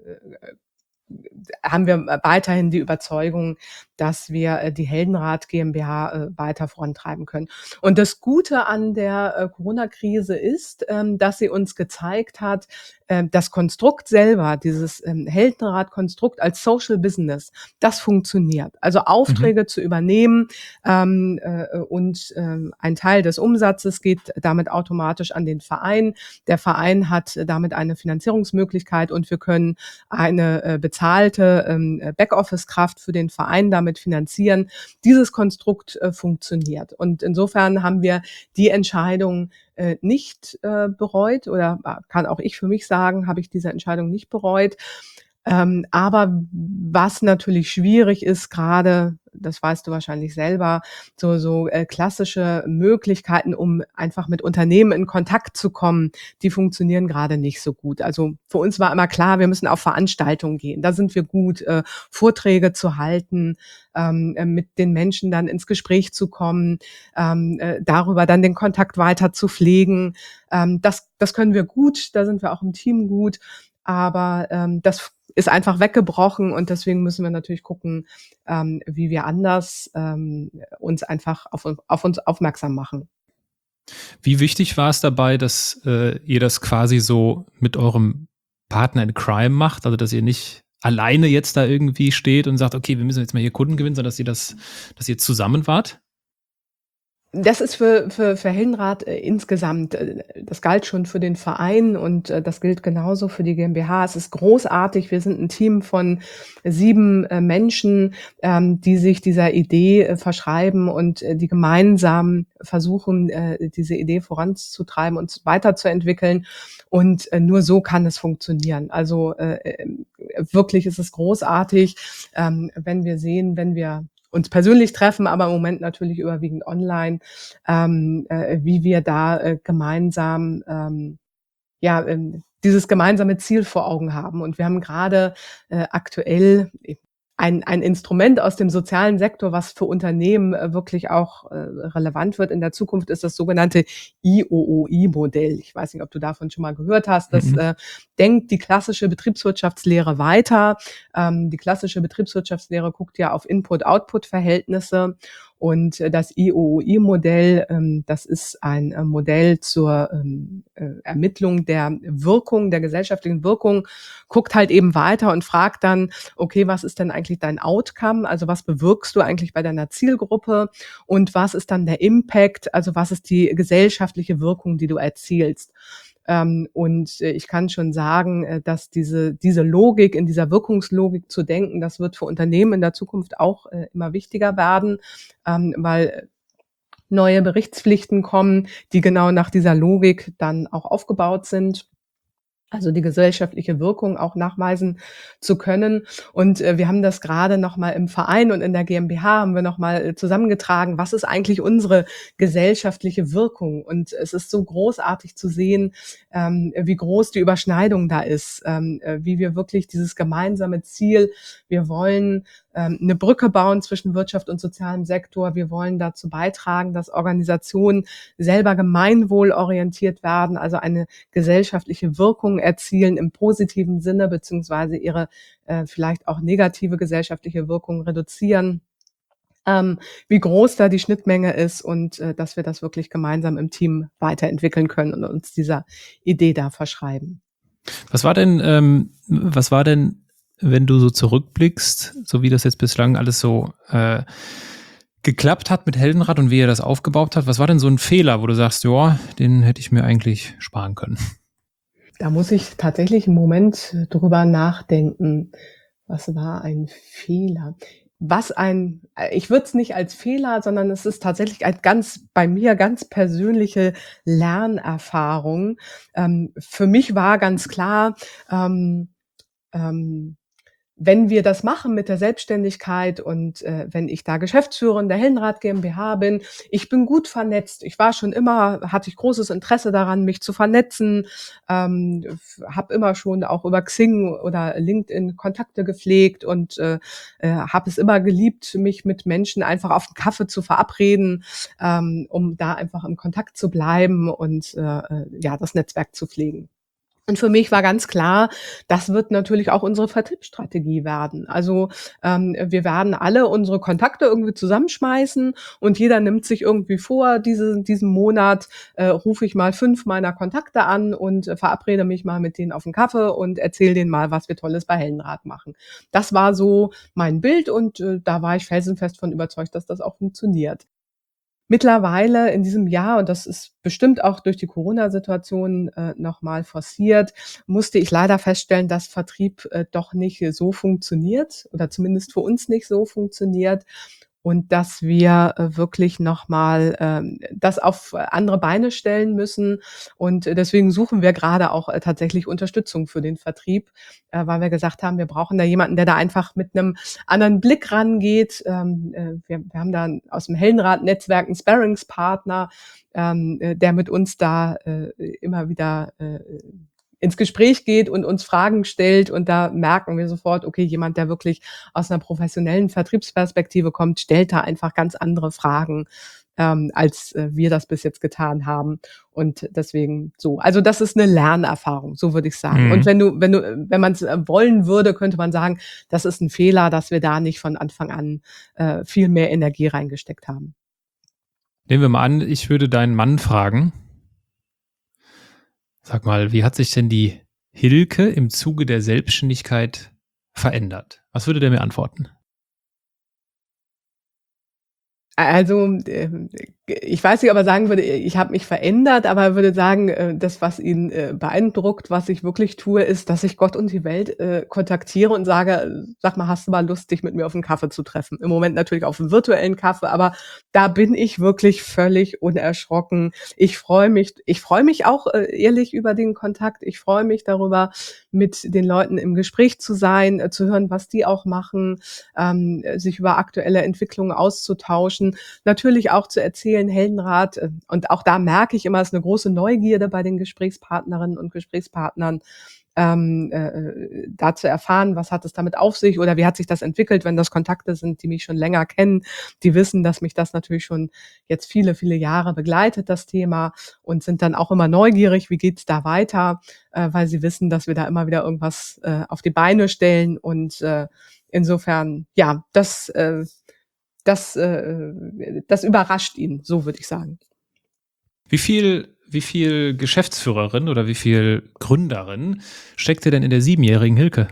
S1: haben wir weiterhin die Überzeugung, dass wir die Heldenrad GmbH weiter vorantreiben können. Und das Gute an der Corona-Krise ist, dass sie uns gezeigt hat, das Konstrukt selber, dieses Heldenrad-Konstrukt als Social Business, das funktioniert. Also Aufträge mhm. zu übernehmen ähm, äh, und äh, ein Teil des Umsatzes geht damit automatisch an den Verein. Der Verein hat damit eine Finanzierungsmöglichkeit und wir können eine äh, bezahlte ähm, Backoffice-Kraft für den Verein damit finanzieren. Dieses Konstrukt äh, funktioniert. Und insofern haben wir die Entscheidung äh, nicht äh, bereut oder kann auch ich für mich sagen, habe ich diese Entscheidung nicht bereut. Ähm, aber was natürlich schwierig ist, gerade, das weißt du wahrscheinlich selber, so, so äh, klassische Möglichkeiten, um einfach mit Unternehmen in Kontakt zu kommen, die funktionieren gerade nicht so gut. Also für uns war immer klar, wir müssen auf Veranstaltungen gehen. Da sind wir gut, äh, Vorträge zu halten, ähm, äh, mit den Menschen dann ins Gespräch zu kommen, ähm, äh, darüber dann den Kontakt weiter zu pflegen. Ähm, das, das können wir gut, da sind wir auch im Team gut. Aber ähm, das ist einfach weggebrochen und deswegen müssen wir natürlich gucken, ähm, wie wir anders ähm, uns einfach auf, auf uns aufmerksam machen.
S3: Wie wichtig war es dabei, dass äh, ihr das quasi so mit eurem Partner in Crime macht, also dass ihr nicht alleine jetzt da irgendwie steht und sagt, okay, wir müssen jetzt mal hier Kunden gewinnen, sondern dass ihr das, dass ihr zusammen wart?
S1: Das ist für für für Heldenrath, äh, insgesamt äh, das galt schon für den Verein und, äh, das gilt genauso für die GmbH. Es ist großartig. Wir sind ein Team von sieben äh, Menschen, ähm, die sich dieser Idee, äh, verschreiben und, äh, die gemeinsam versuchen, äh, diese Idee voranzutreiben und weiterzuentwickeln. Und, äh, nur so kann es funktionieren. Also, äh, ähm, wirklich ist es großartig, ähm, wenn wir sehen, wenn wir uns persönlich treffen, aber im Moment natürlich überwiegend online, ähm, äh, wie wir da äh, gemeinsam ähm, ja ähm, dieses gemeinsame Ziel vor Augen haben. Und wir haben gerade äh, aktuell ein ein Instrument aus dem sozialen Sektor, was für Unternehmen äh, wirklich auch äh, relevant wird in der Zukunft, ist das sogenannte I O O I-Modell. Ich weiß nicht, ob du davon schon mal gehört hast. Das
S3: Mhm.
S1: äh, denkt die klassische Betriebswirtschaftslehre weiter. Ähm, die klassische Betriebswirtschaftslehre guckt ja auf Input-Output-Verhältnisse. Und äh, das I O O I-Modell, ähm, das ist ein äh, Modell zur ähm, äh, Ermittlung der Wirkung, der gesellschaftlichen Wirkung, guckt halt eben weiter und fragt dann, okay, was ist denn eigentlich dein Outcome? Also was bewirkst du eigentlich bei deiner Zielgruppe? Und was ist dann der Impact? Also was ist die gesellschaftliche Wirkung, die du erzielst? Ähm, und äh, ich kann schon sagen, äh, dass diese, diese Logik, in dieser Wirkungslogik zu denken, das wird für Unternehmen in der Zukunft auch äh, immer wichtiger werden, ähm, weil neue Berichtspflichten kommen, die genau nach dieser Logik dann auch aufgebaut sind. Also die gesellschaftliche Wirkung auch nachweisen zu können. Und äh, wir haben das gerade noch mal im Verein und in der GmbH haben wir noch mal äh, zusammengetragen, was ist eigentlich unsere gesellschaftliche Wirkung? Und es ist so großartig zu sehen, ähm, wie groß die Überschneidung da ist, ähm, äh, wie wir wirklich dieses gemeinsame Ziel, wir wollen ähm, eine Brücke bauen zwischen Wirtschaft und sozialem Sektor, wir wollen dazu beitragen, dass Organisationen selber gemeinwohlorientiert werden, also eine gesellschaftliche Wirkung erzielen im positiven Sinne, beziehungsweise ihre äh, vielleicht auch negative gesellschaftliche Wirkung reduzieren. Ähm, wie groß da die Schnittmenge ist und äh, dass wir das wirklich gemeinsam im Team weiterentwickeln können und uns dieser Idee da verschreiben.
S3: Was war denn, ähm, was war denn, wenn du so zurückblickst, so wie das jetzt bislang alles so äh, geklappt hat mit Heldenrath und wie er das aufgebaut hat, was war denn so ein Fehler, wo du sagst, ja, den hätte ich mir eigentlich sparen können?
S1: Da muss ich tatsächlich einen Moment drüber nachdenken. Was war ein Fehler? Was ein äh, ich würde es nicht als Fehler, sondern es ist tatsächlich ein ganz bei mir ganz persönliche Lernerfahrung. Ähm, für mich war ganz klar, ähm, ähm wenn wir das machen mit der Selbstständigkeit und, äh, wenn ich da Geschäftsführerin der Heldenrath GmbH bin, ich bin gut vernetzt. Ich war schon immer hatte ich großes Interesse daran, mich zu vernetzen, ähm, f habe immer schon auch über Xing oder LinkedIn Kontakte gepflegt und, äh, äh, habe es immer geliebt, mich mit Menschen einfach auf 'n Kaffee zu verabreden, ähm, um da einfach im Kontakt zu bleiben und, äh, äh, ja, das Netzwerk zu pflegen. Und für mich war ganz klar, das wird natürlich auch unsere Vertriebsstrategie werden. Also, ähm, wir werden alle unsere Kontakte irgendwie zusammenschmeißen und jeder nimmt sich irgendwie vor, diese diesen Monat, äh, rufe ich mal fünf meiner Kontakte an und, äh, verabrede mich mal mit denen auf 'n Kaffee und erzähle denen mal, was wir Tolles bei Heldenrath machen. Das war so mein Bild und, äh, da war ich felsenfest von überzeugt, dass das auch funktioniert. Mittlerweile in diesem Jahr, und das ist bestimmt auch durch die Corona-Situation, äh, noch mal forciert, musste ich leider feststellen, dass Vertrieb, äh, doch nicht so funktioniert oder zumindest für uns nicht so funktioniert und dass wir, äh, wirklich noch mal, ähm, das auf andere Beine stellen müssen. Und äh, deswegen suchen wir gerade auch, äh, tatsächlich Unterstützung für den Vertrieb, äh, weil wir gesagt haben, wir brauchen da jemanden, der da einfach mit 'nem anderen Blick rangeht. Ähm, äh, wir wir haben da aus dem Heldenrath-Netzwerk 'n Sparringspartner, ähm, äh, der mit uns da, äh, immer wieder, äh, ins Gespräch geht und uns Fragen stellt. Und da merken wir sofort, okay, jemand, der wirklich aus 'ner professionellen Vertriebsperspektive kommt, stellt da einfach ganz andere Fragen, ähm, als, äh, wir das bis jetzt getan haben. Und deswegen so. Also, das ist 'ne Lernerfahrung, so würde ich sagen. Und
S3: Mhm.
S1: wenn du wenn du wenn man's, äh, wollen würde, könnte man sagen, das ist 'n Fehler, dass wir da nicht von Anfang an, äh, viel mehr Energie reingesteckt haben.
S3: Nehmen wir mal an, ich würde deinen Mann fragen. Sag mal, wie hat sich denn die Hilke im Zuge der Selbstständigkeit verändert? Was würde der mir antworten?
S1: Also, ähm, ich weiß nicht, ob er sagen würde, ich habe mich verändert, aber er würde sagen, äh, das, was ihn, äh, beeindruckt, was ich wirklich tue, ist, dass ich Gott und die Welt, äh, kontaktiere und sage: „Sag mal, hast du mal Lust, dich mit mir auf 'n Kaffee zu treffen?“ Im Moment natürlich auf 'n virtuellen Kaffee, aber da bin ich wirklich völlig unerschrocken. Ich freue mich ich freue mich auch, äh, ehrlich über den Kontakt. Ich freue mich darüber, mit den Leuten im Gespräch zu sein, äh, zu hören, was die auch machen, ähm, sich über aktuelle Entwicklungen auszutauschen. Natürlich auch zu erzählen, Heldenrat, äh, und auch da merke ich immer, es ist 'ne große Neugierde bei den Gesprächspartnerinnen und Gesprächspartnern, ähm, äh, äh, da zu erfahren, was hat es damit auf sich oder wie hat sich das entwickelt, wenn das Kontakte sind, die mich schon länger kennen. Die wissen, dass mich das natürlich schon jetzt viele, viele Jahre begleitet, das Thema, und sind dann auch immer neugierig, wie geht's da weiter, äh, weil sie wissen, dass wir da immer wieder irgendwas, äh, auf die Beine stellen und, äh, insofern, ja, das, äh das, äh, das überrascht ihn, so würde ich sagen.
S3: Wie viel wie viel Geschäftsführerin oder wie viel Gründerin steckte denn in der siebenjährigen Hilke?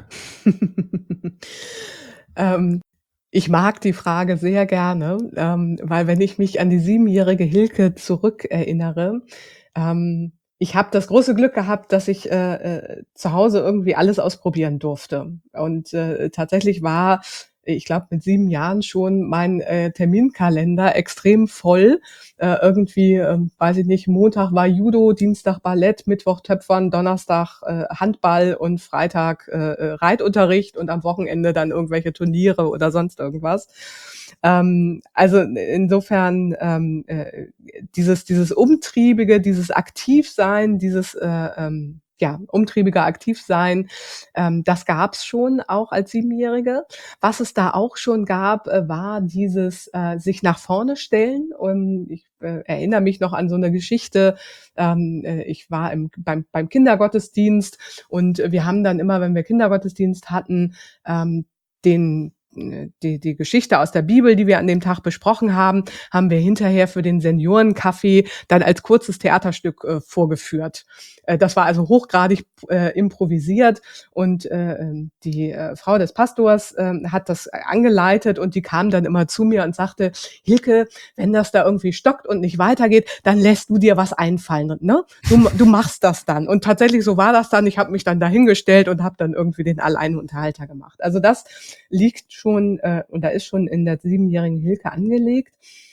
S1: Ähm, ich mag die Frage sehr gerne, ähm, weil wenn ich mich an die siebenjährige Hilke zurückerinnere, ähm, ich habe das große Glück gehabt, dass ich, äh, äh, zu Hause irgendwie alles ausprobieren durfte. Und, äh, tatsächlich war, ich glaube, mit sieben Jahren schon mein, äh, Terminkalender extrem voll. Äh, irgendwie, ähm, weiß ich nicht, Montag war Judo, Dienstag Ballett, Mittwoch Töpfern, Donnerstag, äh, Handball und Freitag, äh, äh, Reitunterricht und am Wochenende dann irgendwelche Turniere oder sonst irgendwas. Ähm, also insofern, ähm, äh, dieses dieses Umtriebige, dieses Aktivsein, dieses, äh, ähm, ja, umtriebiger Aktivsein, ähm, das gab's schon auch als Siebenjährige. Was es da auch schon gab, äh, war dieses, äh, sich nach vorne stellen. Und ich, äh, erinnere mich noch an so 'ne Geschichte. Ähm, äh, ich war im beim beim Kindergottesdienst und wir haben dann immer, wenn wir Kindergottesdienst hatten, ähm, den äh, die die Geschichte aus der Bibel, die wir an dem Tag besprochen haben, haben wir hinterher für den Seniorenkaffee dann als kurzes Theaterstück, äh, vorgeführt. Äh, das war also hochgradig, äh, improvisiert und, äh, ähm, die, äh, Frau des Pastors, ähm, hat das angeleitet und die kam dann immer zu mir und sagte: „Hilke, wenn das da irgendwie stockt und nicht weitergeht, dann lässt du dir was einfallen, ne? Du du machst das dann.“ Und tatsächlich, so war das dann. Ich habe mich dann dahingestellt und habe dann irgendwie den Alleinunterhalter gemacht. Also das liegt schon, äh, und da ist schon in der siebenjährigen Hilke angelegt.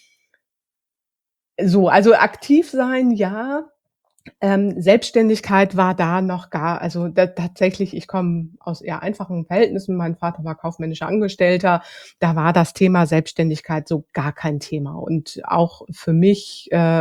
S1: So, also aktiv sein, ja. Ähm, Selbstständigkeit war da noch gar also da tatsächlich, ich komme aus eher einfachen Verhältnissen. Mein Vater war kaufmännischer Angestellter. Da war das Thema Selbstständigkeit so gar kein Thema. Und auch für mich, äh,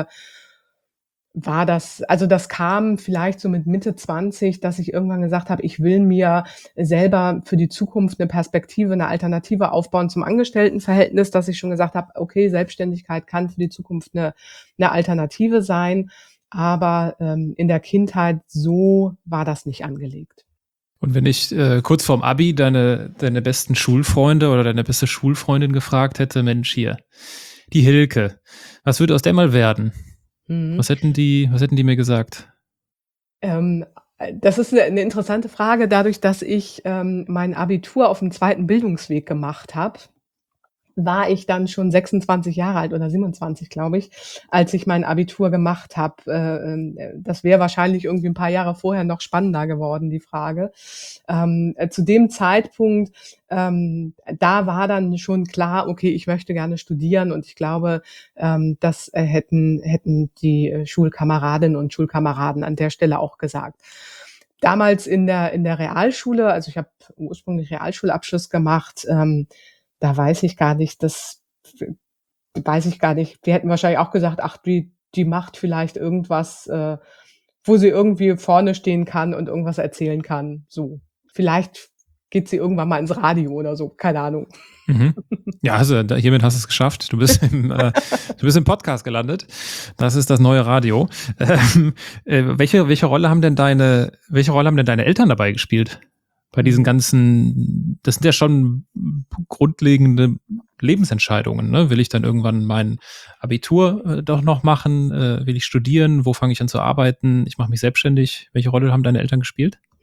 S1: war das also das kam vielleicht so mit Mitte zwanzig, dass ich irgendwann gesagt habe, ich will mir selber für die Zukunft 'ne Perspektive, 'ne Alternative aufbauen zum Angestelltenverhältnis, dass ich schon gesagt habe: „Okay, Selbstständigkeit kann für die Zukunft 'ne 'ne Alternative sein.“ Aber, ähm, in der Kindheit so war das nicht angelegt.
S3: Und wenn ich, äh, kurz vorm Abi deine deine besten Schulfreunde oder deine beste Schulfreundin gefragt hätte: „Mensch, hier, die Hilke, was würde aus der mal werden?“
S1: Mhm.
S3: Was hätten die was hätten die mir gesagt?
S1: Ähm, äh, das ist 'ne 'ne interessante Frage. Dadurch, dass ich, ähm, mein Abitur auf'm zweiten Bildungsweg gemacht habe, war ich dann schon sechsundzwanzig Jahre alt oder siebenundzwanzig, glaube ich, als ich mein Abitur gemacht habe. Äh, ähm, äh, das wäre wahrscheinlich irgendwie 'n paar Jahre vorher noch spannender geworden, die Frage. Ähm, äh, zu dem Zeitpunkt, ähm, da war dann schon klar: „Okay, ich möchte gerne studieren.“ Und ich glaube, ähm, das, äh, hätten hätten die, äh, Schulkameradinnen und Schulkameraden an der Stelle auch gesagt. Damals in der in der Realschule also ich habe ursprünglich Realschulabschluss gemacht, ähm, da weiß ich gar nicht, das w weiß ich gar nicht. Die hätten wahrscheinlich auch gesagt: „Ach, die die macht vielleicht irgendwas, äh, wo sie irgendwie vorne stehen kann und irgendwas erzählen kann“, so. Vielleicht geht sie irgendwann mal ins Radio oder so, keine Ahnung.
S3: Mhm. Ja, also da hiermit hast du's geschafft. Du bist im, äh du bist im Podcast gelandet. Das ist das neue Radio. Ähm, äh, welche welche Rolle haben denn deine welche Rolle haben denn deine Eltern dabei gespielt? Bei diesen
S1: Mhm.
S3: ganzen das sind ja schon grundlegende Lebensentscheidungen, ne? Will ich dann irgendwann mein Abitur, äh, doch noch machen? Äh, will ich studieren? Wo fange ich an zu arbeiten? Ich mache mich selbstständig. Welche Rolle haben deine Eltern gespielt?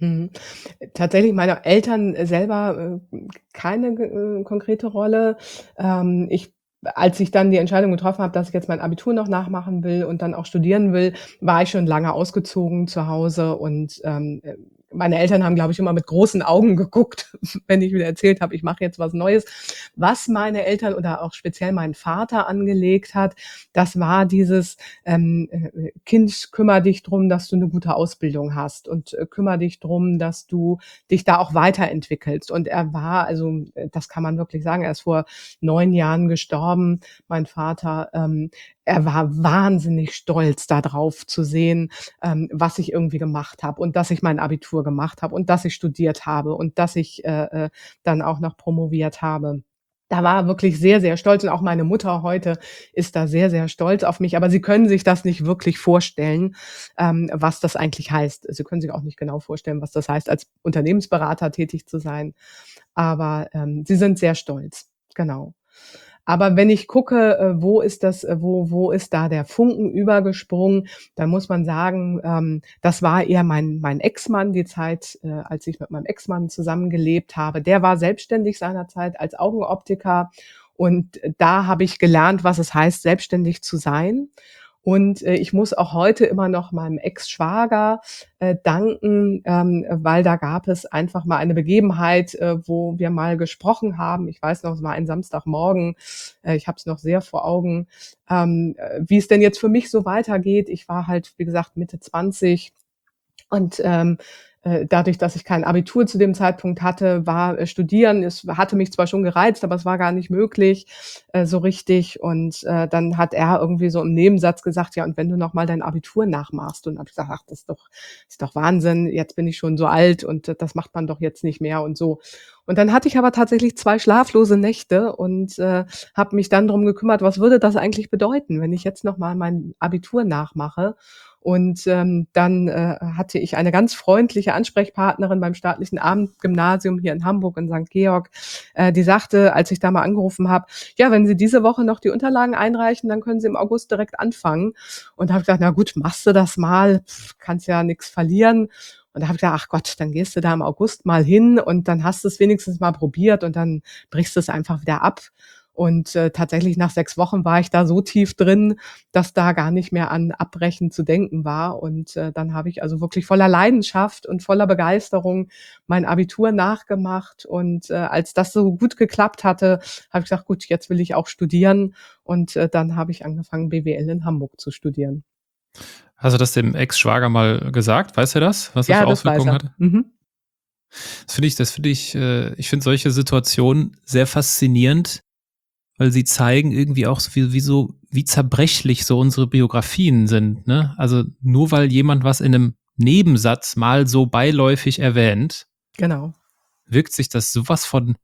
S1: Mhm. Tatsächlich meine Eltern selber, äh, keine g äh, konkrete Rolle. Ähm, ich als ich dann die Entscheidung getroffen habe, dass ich jetzt mein Abitur noch nachmachen will und dann auch studieren will, war ich schon lange ausgezogen zu Hause und, ähm, äh, meine Eltern haben, glaube ich, immer mit großen Augen geguckt, wenn ich wieder erzählt habe, ich mache jetzt was Neues. Was meine Eltern oder auch speziell mein Vater angelegt hat, das war dieses, ähm, äh, „Kind, kümmere dich drum, dass du 'ne gute Ausbildung hast und, äh, kümmere dich drum, dass du dich da auch weiterentwickelst.“ Und er war also, äh, das kann man wirklich sagen, er ist vor neun Jahren gestorben, mein Vater. Ähm, er war wahnsinnig stolz da drauf zu sehen, ähm, was ich irgendwie gemacht habe und dass ich mein Abitur gemacht habe und dass ich studiert habe und dass ich, äh, äh, dann auch noch promoviert habe. Da war er wirklich sehr, sehr stolz und auch meine Mutter heute ist da sehr, sehr stolz auf mich, aber sie können sich das nicht wirklich vorstellen, ähm, was das eigentlich heißt. Sie können sich auch nicht genau vorstellen, was das heißt, als Unternehmensberater tätig zu sein, aber, ähm, sie sind sehr stolz, genau. Aber wenn ich gucke, äh, wo ist das äh, wo wo ist da der Funken übergesprungen, dann muss man sagen, ähm, das war eher mein mein Ex-Mann, die Zeit, äh, als ich mit meinem Ex-Mann zusammengelebt habe. Der war selbstständig seinerzeit als Augenoptiker und da habe ich gelernt, was es heißt, selbstständig zu sein. Und, äh, ich muss auch heute immer noch meinem Ex-Schwager, äh, danken, ähm, weil da gab es einfach mal eine Begebenheit, äh, wo wir mal gesprochen haben. Ich weiß noch, es war ein Samstagmorgen, äh, ich habe es noch sehr vor Augen, ähm, äh, wie es denn jetzt für mich so weitergeht. Ich war halt, wie gesagt, Mitte zwanzig und, ähm, äh, dadurch, dass ich kein Abitur zu dem Zeitpunkt hatte, war, äh, Studieren es hatte mich zwar schon gereizt, aber es war gar nicht möglich, äh, so richtig. Und, äh, dann hat er irgendwie so im Nebensatz gesagt: „Ja, und wenn du noch mal dein Abitur nachmachst?“ Und habe ich gesagt: „Ach, das ist doch ist doch Wahnsinn. Jetzt bin ich schon so alt und d das macht man doch jetzt nicht mehr“ und so. Und dann hatte ich aber tatsächlich zwei schlaflose Nächte und, äh, habe mich dann drum gekümmert, was würde das eigentlich bedeuten, wenn ich jetzt noch mal mein Abitur nachmache? Und, ähm, dann, äh, hatte ich eine ganz freundliche Ansprechpartnerin beim staatlichen Abendgymnasium hier in Hamburg in Sankt Georg, äh, die sagte, als ich da mal angerufen habe: „Ja, wenn Sie diese Woche noch die Unterlagen einreichen, dann können Sie im August direkt anfangen.“ Und da habe ich gesagt: „Na gut, machst du das mal, kannst ja nix verlieren.“ Und da habe ich gedacht: „Ach Gott, dann gehst du da im August mal hin und dann hast du's wenigstens mal probiert und dann brichst du's einfach wieder ab.“ Und, äh, tatsächlich nach sechs Wochen war ich da so tief drin, dass da gar nicht mehr an Abbrechen zu denken war. Und, äh, dann habe ich also wirklich voller Leidenschaft und voller Begeisterung mein Abitur nachgemacht. Und, äh, als das so gut geklappt hatte, habe ich gesagt: „Gut, jetzt will ich auch studieren.“ Und, äh, dann habe ich angefangen, B W L in Hamburg zu studieren.
S3: Hast du das dem Ex-Schwager mal gesagt? Weiß er das, was das
S1: Ja,
S3: für
S1: das weiß
S3: Auswirkungen
S1: er.
S3: hatte?
S1: Mhm.
S3: Das finde ich das finde ich äh, ich finde solche Situationen sehr faszinierend, weil sie zeigen irgendwie auch so wie wie so wie zerbrechlich so unsere Biografien sind, ne? Also, nur weil jemand was in 'nem Nebensatz mal so beiläufig erwähnt
S1: Genau.
S3: wirkt sich das so was von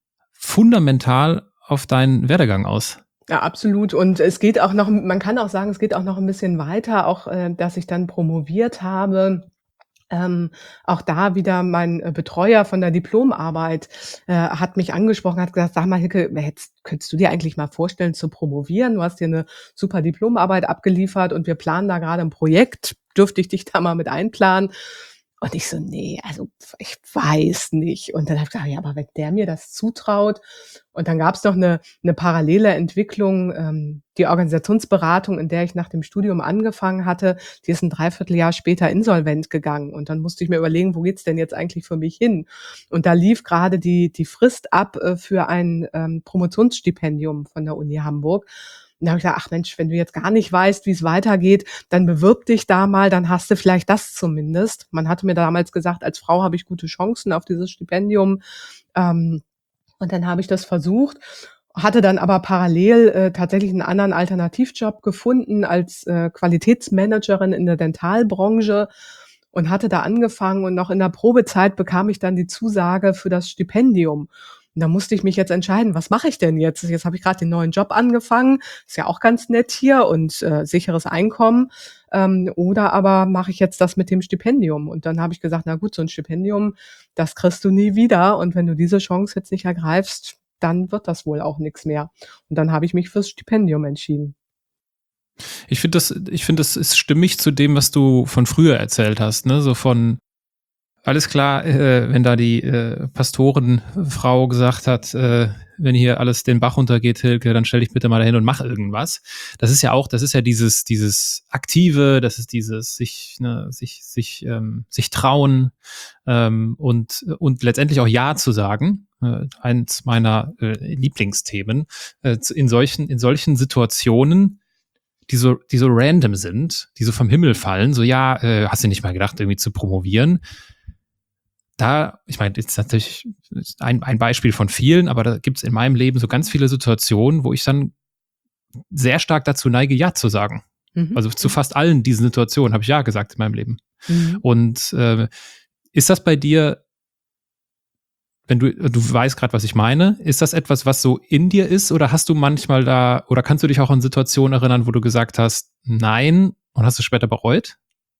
S3: fundamental auf deinen Werdegang aus.
S1: Ja, absolut. Und es geht auch noch man kann auch sagen, es geht auch noch 'n bisschen weiter, auch, äh, dass ich dann promoviert habe. Ähm, auch da wieder mein, äh, Betreuer von der Diplomarbeit, äh, hat mich angesprochen, hat gesagt: „Sag mal, Hicke, hättest könntest du dir eigentlich mal vorstellen zu promovieren? Du hast hier 'ne super Diplomarbeit abgeliefert und wir planen da grade 'n Projekt. Dürfte ich dich da mal mit einplanen?“ Und ich so: „Ne, also ich weiß nicht.“ Und dann habe ich gesagt: „Ja, aber wenn der mir das zutraut“ und dann gab's noch 'ne 'ne parallele Entwicklung, ähm, die Organisationsberatung, in der ich nach dem Studium angefangen hatte, die ist 'n dreiviertel Jahr später insolvent gegangen. Und dann musste ich mir überlegen: „Wo geht's denn jetzt eigentlich für mich hin?“ Und da lief grade die die Frist ab, äh, für ein, ähm, Promotionsstipendium von der Uni Hamburg. Und da habe ich gesagt: „Ach Mensch, wenn du jetzt gar nicht weißt, wie's weitergeht, dann bewirb dich da mal, dann hast du vielleicht das zumindest.“ Man hatte mir damals gesagt, als Frau habe ich gute Chancen auf dieses Stipendium. Ähm, und dann habe ich das versucht, hatte dann aber parallel, äh, tatsächlich 'n anderen Alternativjob gefunden als, äh, Qualitätsmanagerin in der Dentalbranche und hatte da angefangen und noch in der Probezeit bekam ich dann die Zusage für das Stipendium. Und da musste ich mich jetzt entscheiden: „Was mache ich denn jetzt? Jetzt habe ich grad den neuen Job angefangen, ist ja auch ganz nett hier und, äh, sicheres Einkommen, ähm, oder aber mache ich jetzt das mit dem Stipendium?“ Und dann habe ich gesagt: „Na gut, so 'n Stipendium, das kriegst du nie wieder. Und wenn du diese Chance jetzt nicht ergreifst, dann wird das wohl auch nix mehr.“ Und dann habe ich mich fürs Stipendium entschieden.
S3: Ich finde das ich finde, das ist stimmig zu dem, was du von früher erzählt hast, ne? So von Alles klar, äh, wenn da die äh, Pastorenfrau gesagt hat, äh, wenn hier alles den Bach runtergeht, Hilke, dann stell dich bitte mal dahin und mach irgendwas. Das ist ja auch, das ist ja dieses, dieses Aktive, das ist dieses sich, ne, sich, sich, ähm, sich trauen ähm, und und letztendlich auch Ja zu sagen. Äh, eins meiner äh, Lieblingsthemen äh, in solchen in solchen Situationen, die so, die so random sind, die so vom Himmel fallen. So ja, äh, hast du nicht mal gedacht, irgendwie zu promovieren? Da, ich meine, jetzt natürlich ein, ein Beispiel von vielen, aber da gibt es in meinem Leben so ganz viele Situationen, wo ich dann sehr stark dazu neige, Ja zu sagen. Mhm. Also zu fast allen diesen Situationen habe ich Ja gesagt in meinem Leben. Mhm. Und äh, ist das bei dir, wenn du, du weißt gerade, was ich meine, ist das etwas, was so in dir ist, oder hast du manchmal da, oder kannst du dich auch an Situationen erinnern, wo du gesagt hast, nein, und hast es später bereut?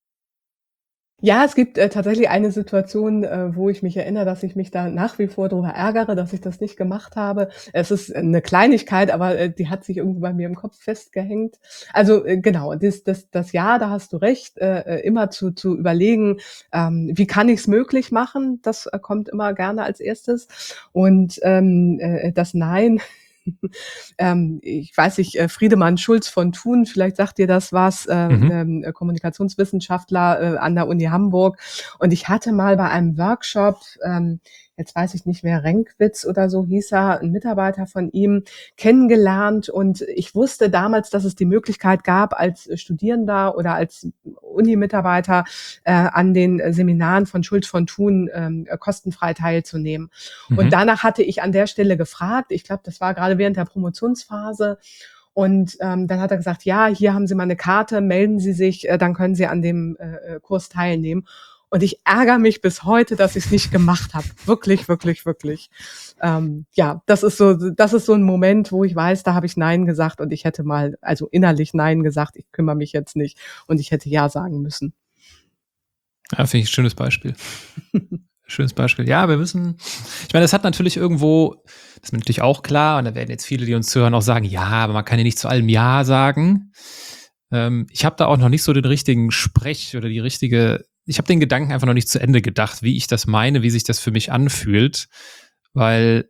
S1: Ja, es gibt äh, tatsächlich eine Situation, äh, wo ich mich erinnere, dass ich mich da nach wie vor darüber ärgere, dass ich das nicht gemacht habe. Es ist eine Kleinigkeit, aber äh, die hat sich irgendwie bei mir im Kopf festgehängt. Also äh, genau, das, das, das Ja, da hast du recht, äh, immer zu, zu überlegen, ähm, wie kann ich es möglich machen? Das äh, kommt immer gerne als erstes. Und ähm, äh, das Nein, ähm, ich weiß nicht, äh, Friedemann Schulz von Thun, vielleicht sagt dir das was, äh, mhm. ähm, Kommunikationswissenschaftler äh, an der Uni Hamburg. Und ich hatte mal bei einem Workshop, ähm, jetzt weiß ich nicht mehr, Renkwitz oder so hieß er, ein Mitarbeiter von ihm, kennengelernt. Und ich wusste damals, dass es die Möglichkeit gab, als Studierender oder als Uni-Mitarbeiter äh, an den Seminaren von Schulz von Thun ähm, kostenfrei teilzunehmen. Mhm. Und danach hatte ich an der Stelle gefragt, ich glaube, das war gerade während der Promotionsphase. Und ähm, dann hat er gesagt, ja, hier haben Sie mal eine Karte, melden Sie sich, äh, dann können Sie an dem äh, Kurs teilnehmen. Und ich ärgere mich bis heute, dass ich es nicht gemacht habe. Wirklich, wirklich, wirklich. Ähm, ja, das ist so, das ist so ein Moment, wo ich weiß, da habe ich Nein gesagt und ich hätte mal, also innerlich Nein gesagt, ich kümmere mich jetzt nicht und ich hätte Ja sagen müssen.
S3: Ja, finde ich ein schönes Beispiel. Schönes Beispiel. Ja, wir müssen, ich meine, das hat natürlich irgendwo, das ist mir natürlich auch klar, und da werden jetzt viele, die uns zuhören, auch sagen, ja, aber man kann ja nicht zu allem Ja sagen. Ähm, ich habe da auch noch nicht so den richtigen Sprech oder die richtige, ich habe den Gedanken einfach noch nicht zu Ende gedacht, wie ich das meine, wie sich das für mich anfühlt, weil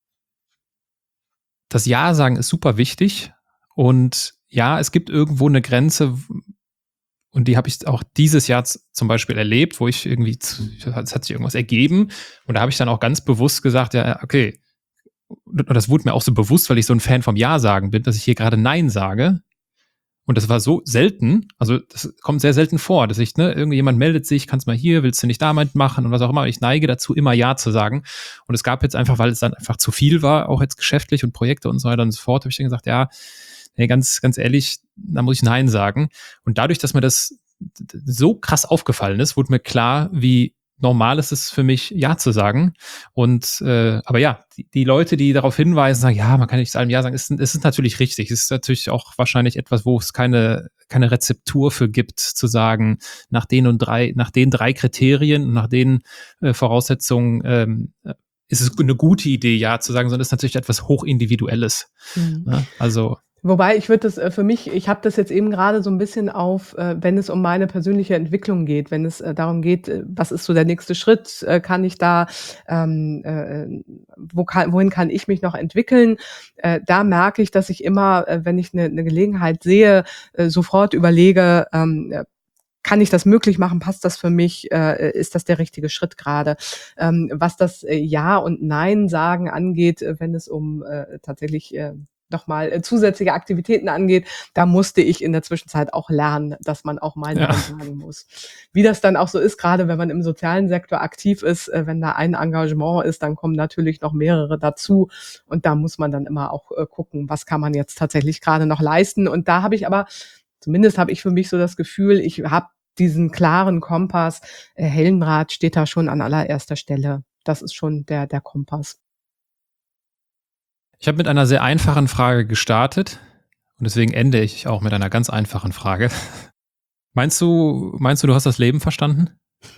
S3: das Ja sagen ist super wichtig und ja, es gibt irgendwo eine Grenze, und die habe ich auch dieses Jahr zum Beispiel erlebt, wo ich irgendwie, es hat sich irgendwas ergeben und da habe ich dann auch ganz bewusst gesagt, ja, okay, und das wurde mir auch so bewusst, weil ich so ein Fan vom Ja sagen bin, dass ich hier gerade Nein sage. Und das war so selten, also das kommt sehr selten vor, dass ich, ne, irgendjemand meldet sich, kannst mal hier, willst du nicht da mitmachen und was auch immer. Ich neige dazu, immer Ja zu sagen. Und es gab jetzt einfach, weil es dann einfach zu viel war, auch jetzt geschäftlich und Projekte und so weiter und so fort, habe ich dann gesagt, ja, nee, ganz, ganz ehrlich, da muss ich Nein sagen. Und dadurch, dass mir das so krass aufgefallen ist, wurde mir klar, wie normal ist es für mich, Ja zu sagen. Und äh, aber ja, die, die Leute, die darauf hinweisen, sagen, ja, man kann nicht zu allem Ja sagen, ist, ist natürlich richtig. Es ist natürlich auch wahrscheinlich etwas, wo es keine, keine Rezeptur für gibt, zu sagen, nach den und drei, nach den drei Kriterien und nach den äh, Voraussetzungen ähm, ist es eine gute Idee, Ja zu sagen, sondern es ist natürlich etwas Hochindividuelles. Mhm. Ne? Also
S1: Wobei ich würde das für mich, ich habe das jetzt eben gerade so ein bisschen auf, wenn es um meine persönliche Entwicklung geht, wenn es darum geht, was ist so der nächste Schritt, kann ich da, ähm, äh, wo kann, wohin kann ich mich noch entwickeln? Äh, da merke ich, dass ich immer, wenn ich eine, eine Gelegenheit sehe, äh, sofort überlege, ähm, kann ich das möglich machen? Passt das für mich? Äh, ist das der richtige Schritt gerade? Ähm, was das äh, Ja und Nein sagen angeht, wenn es um äh, tatsächlich äh, nochmal äh, zusätzliche Aktivitäten angeht, da musste ich in der Zwischenzeit auch lernen, dass man auch mal Nein sagen muss. Wie das dann auch so ist, gerade wenn man im sozialen Sektor aktiv ist, äh, wenn da ein Engagement ist, dann kommen natürlich noch mehrere dazu und da muss man dann immer auch äh, gucken, was kann man jetzt tatsächlich gerade noch leisten. Und da habe ich aber, zumindest habe ich für mich so das Gefühl, ich habe diesen klaren Kompass, äh, Hellenrath steht da schon an allererster Stelle. Das ist schon der, der Kompass.
S3: Ich habe mit einer sehr einfachen Frage gestartet und deswegen ende ich auch mit einer ganz einfachen Frage. Meinst du, meinst du, du hast das Leben verstanden?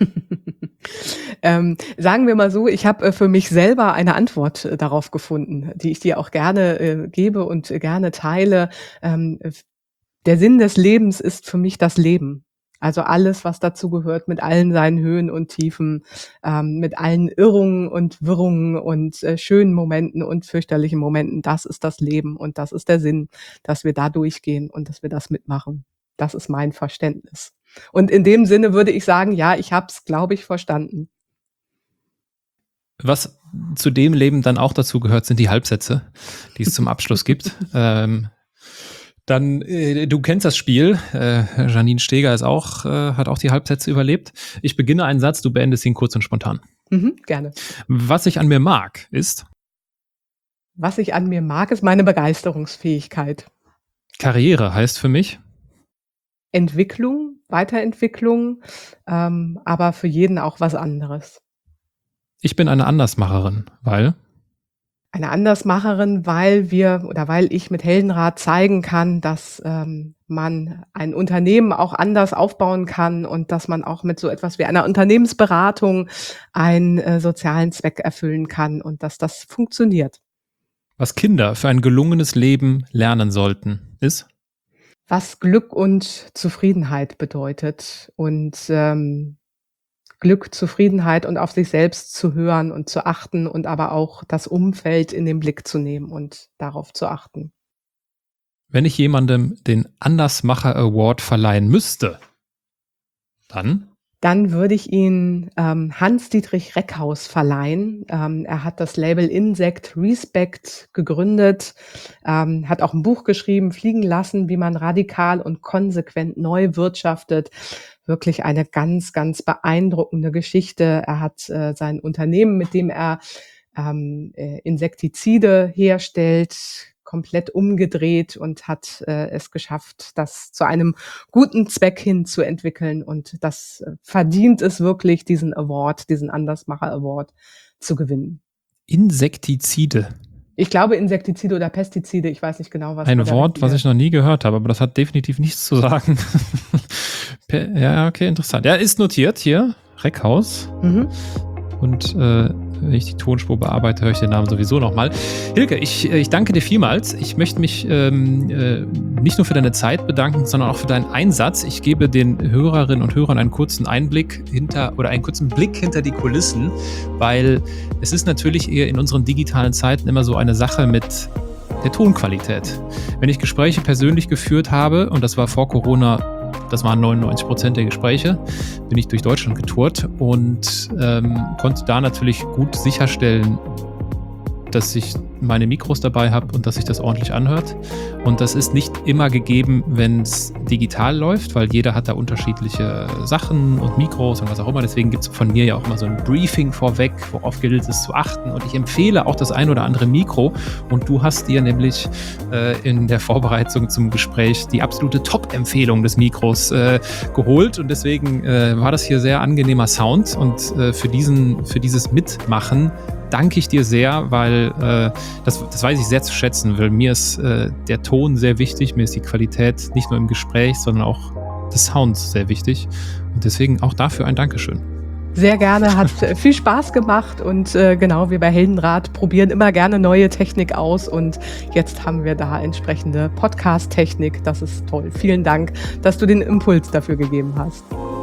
S1: ähm, sagen wir mal so, ich habe äh, für mich selber eine Antwort äh, darauf gefunden, die ich dir auch gerne äh, gebe und äh, gerne teile. Ähm, der Sinn des Lebens ist für mich das Leben. Also alles, was dazu gehört, mit allen seinen Höhen und Tiefen, ähm, mit allen Irrungen und Wirrungen und äh, schönen Momenten und fürchterlichen Momenten, das ist das Leben und das ist der Sinn, dass wir da durchgehen und dass wir das mitmachen. Das ist mein Verständnis. Und in dem Sinne würde ich sagen, ja, ich habe es, glaube ich, verstanden.
S3: Was zu dem Leben dann auch dazu gehört, sind die Halbsätze, die es zum Abschluss gibt. Ähm, Dann, äh, du kennst das Spiel. Äh, Janine Steger ist auch, äh, hat auch die Halbsätze überlebt. Ich beginne einen Satz, du beendest ihn kurz und spontan.
S1: Mhm, gerne.
S3: Was ich an mir mag, ist?
S1: Was ich an mir mag, ist meine Begeisterungsfähigkeit.
S3: Karriere heißt für mich?
S1: Entwicklung, Weiterentwicklung, ähm, aber für jeden auch was anderes.
S3: Ich bin eine Andersmacherin, weil?
S1: Eine Andersmacherin, weil wir oder weil ich mit Heldenrat zeigen kann, dass ähm, man ein Unternehmen auch anders aufbauen kann und dass man auch mit so etwas wie einer Unternehmensberatung einen äh, sozialen Zweck erfüllen kann und dass das funktioniert.
S3: Was Kinder für ein gelungenes Leben lernen sollten, ist?
S1: Was Glück und Zufriedenheit bedeutet und ähm, Glück, Zufriedenheit und auf sich selbst zu hören und zu achten und aber auch das Umfeld in den Blick zu nehmen und darauf zu achten.
S3: Wenn ich jemandem den Andersmacher Award verleihen müsste, dann?
S1: Dann würde ich ihn ähm, Hans-Dietrich Reckhaus verleihen. Ähm, er hat das Label Insect Respect gegründet, ähm, hat auch ein Buch geschrieben, Fliegen lassen, wie man radikal und konsequent neu wirtschaftet. Wirklich eine ganz, ganz beeindruckende Geschichte. Er hat äh, sein Unternehmen, mit dem er ähm, äh, Insektizide herstellt, komplett umgedreht und hat äh, es geschafft, das zu einem guten Zweck hin zu entwickeln. Und das äh, verdient es wirklich, diesen Award, diesen Andersmacher Award zu gewinnen.
S3: Insektizide.
S1: Ich glaube Insektizide oder Pestizide, ich weiß nicht genau, was.
S3: Ein Wort, was ich noch nie gehört habe, aber das hat definitiv nichts zu sagen. Ja, okay, interessant. Ja, ist notiert hier, Reckhaus. Mhm. Und äh, wenn ich die Tonspur bearbeite, höre ich den Namen sowieso nochmal. Hilke, ich, ich danke dir vielmals. Ich möchte mich ähm, äh, nicht nur für deine Zeit bedanken, sondern auch für deinen Einsatz. Ich gebe den Hörerinnen und Hörern einen kurzen Einblick hinter oder einen kurzen Blick hinter die Kulissen, weil es ist natürlich eher in unseren digitalen Zeiten immer so eine Sache mit der Tonqualität. Wenn ich Gespräche persönlich geführt habe, und das war vor Corona, das waren neunundneunzig Prozent der Gespräche, bin ich durch Deutschland getourt und ähm, konnte da natürlich gut sicherstellen, dass ich meine Mikros dabei habe und dass sich das ordentlich anhört. Und das ist nicht immer gegeben, wenn es digital läuft, weil jeder hat da unterschiedliche Sachen und Mikros und was auch immer. Deswegen gibt es von mir ja auch immer so ein Briefing vorweg, worauf gilt es zu achten. Und ich empfehle auch das ein oder andere Mikro. Und du hast dir nämlich äh, in der Vorbereitung zum Gespräch die absolute Top-Empfehlung des Mikros äh, geholt. Und deswegen äh, war das hier sehr angenehmer Sound. Und äh, für diesen, für dieses Mitmachen danke ich dir sehr, weil äh, das, das weiß ich sehr zu schätzen, weil mir ist äh, der Ton sehr wichtig, mir ist die Qualität nicht nur im Gespräch, sondern auch des Sounds sehr wichtig und deswegen auch dafür ein Dankeschön.
S1: Sehr gerne, hat viel Spaß gemacht und äh, genau, wir bei Heldenrat probieren immer gerne neue Technik aus und jetzt haben wir da entsprechende Podcast-Technik, das ist toll. Vielen Dank, dass du den Impuls dafür gegeben hast.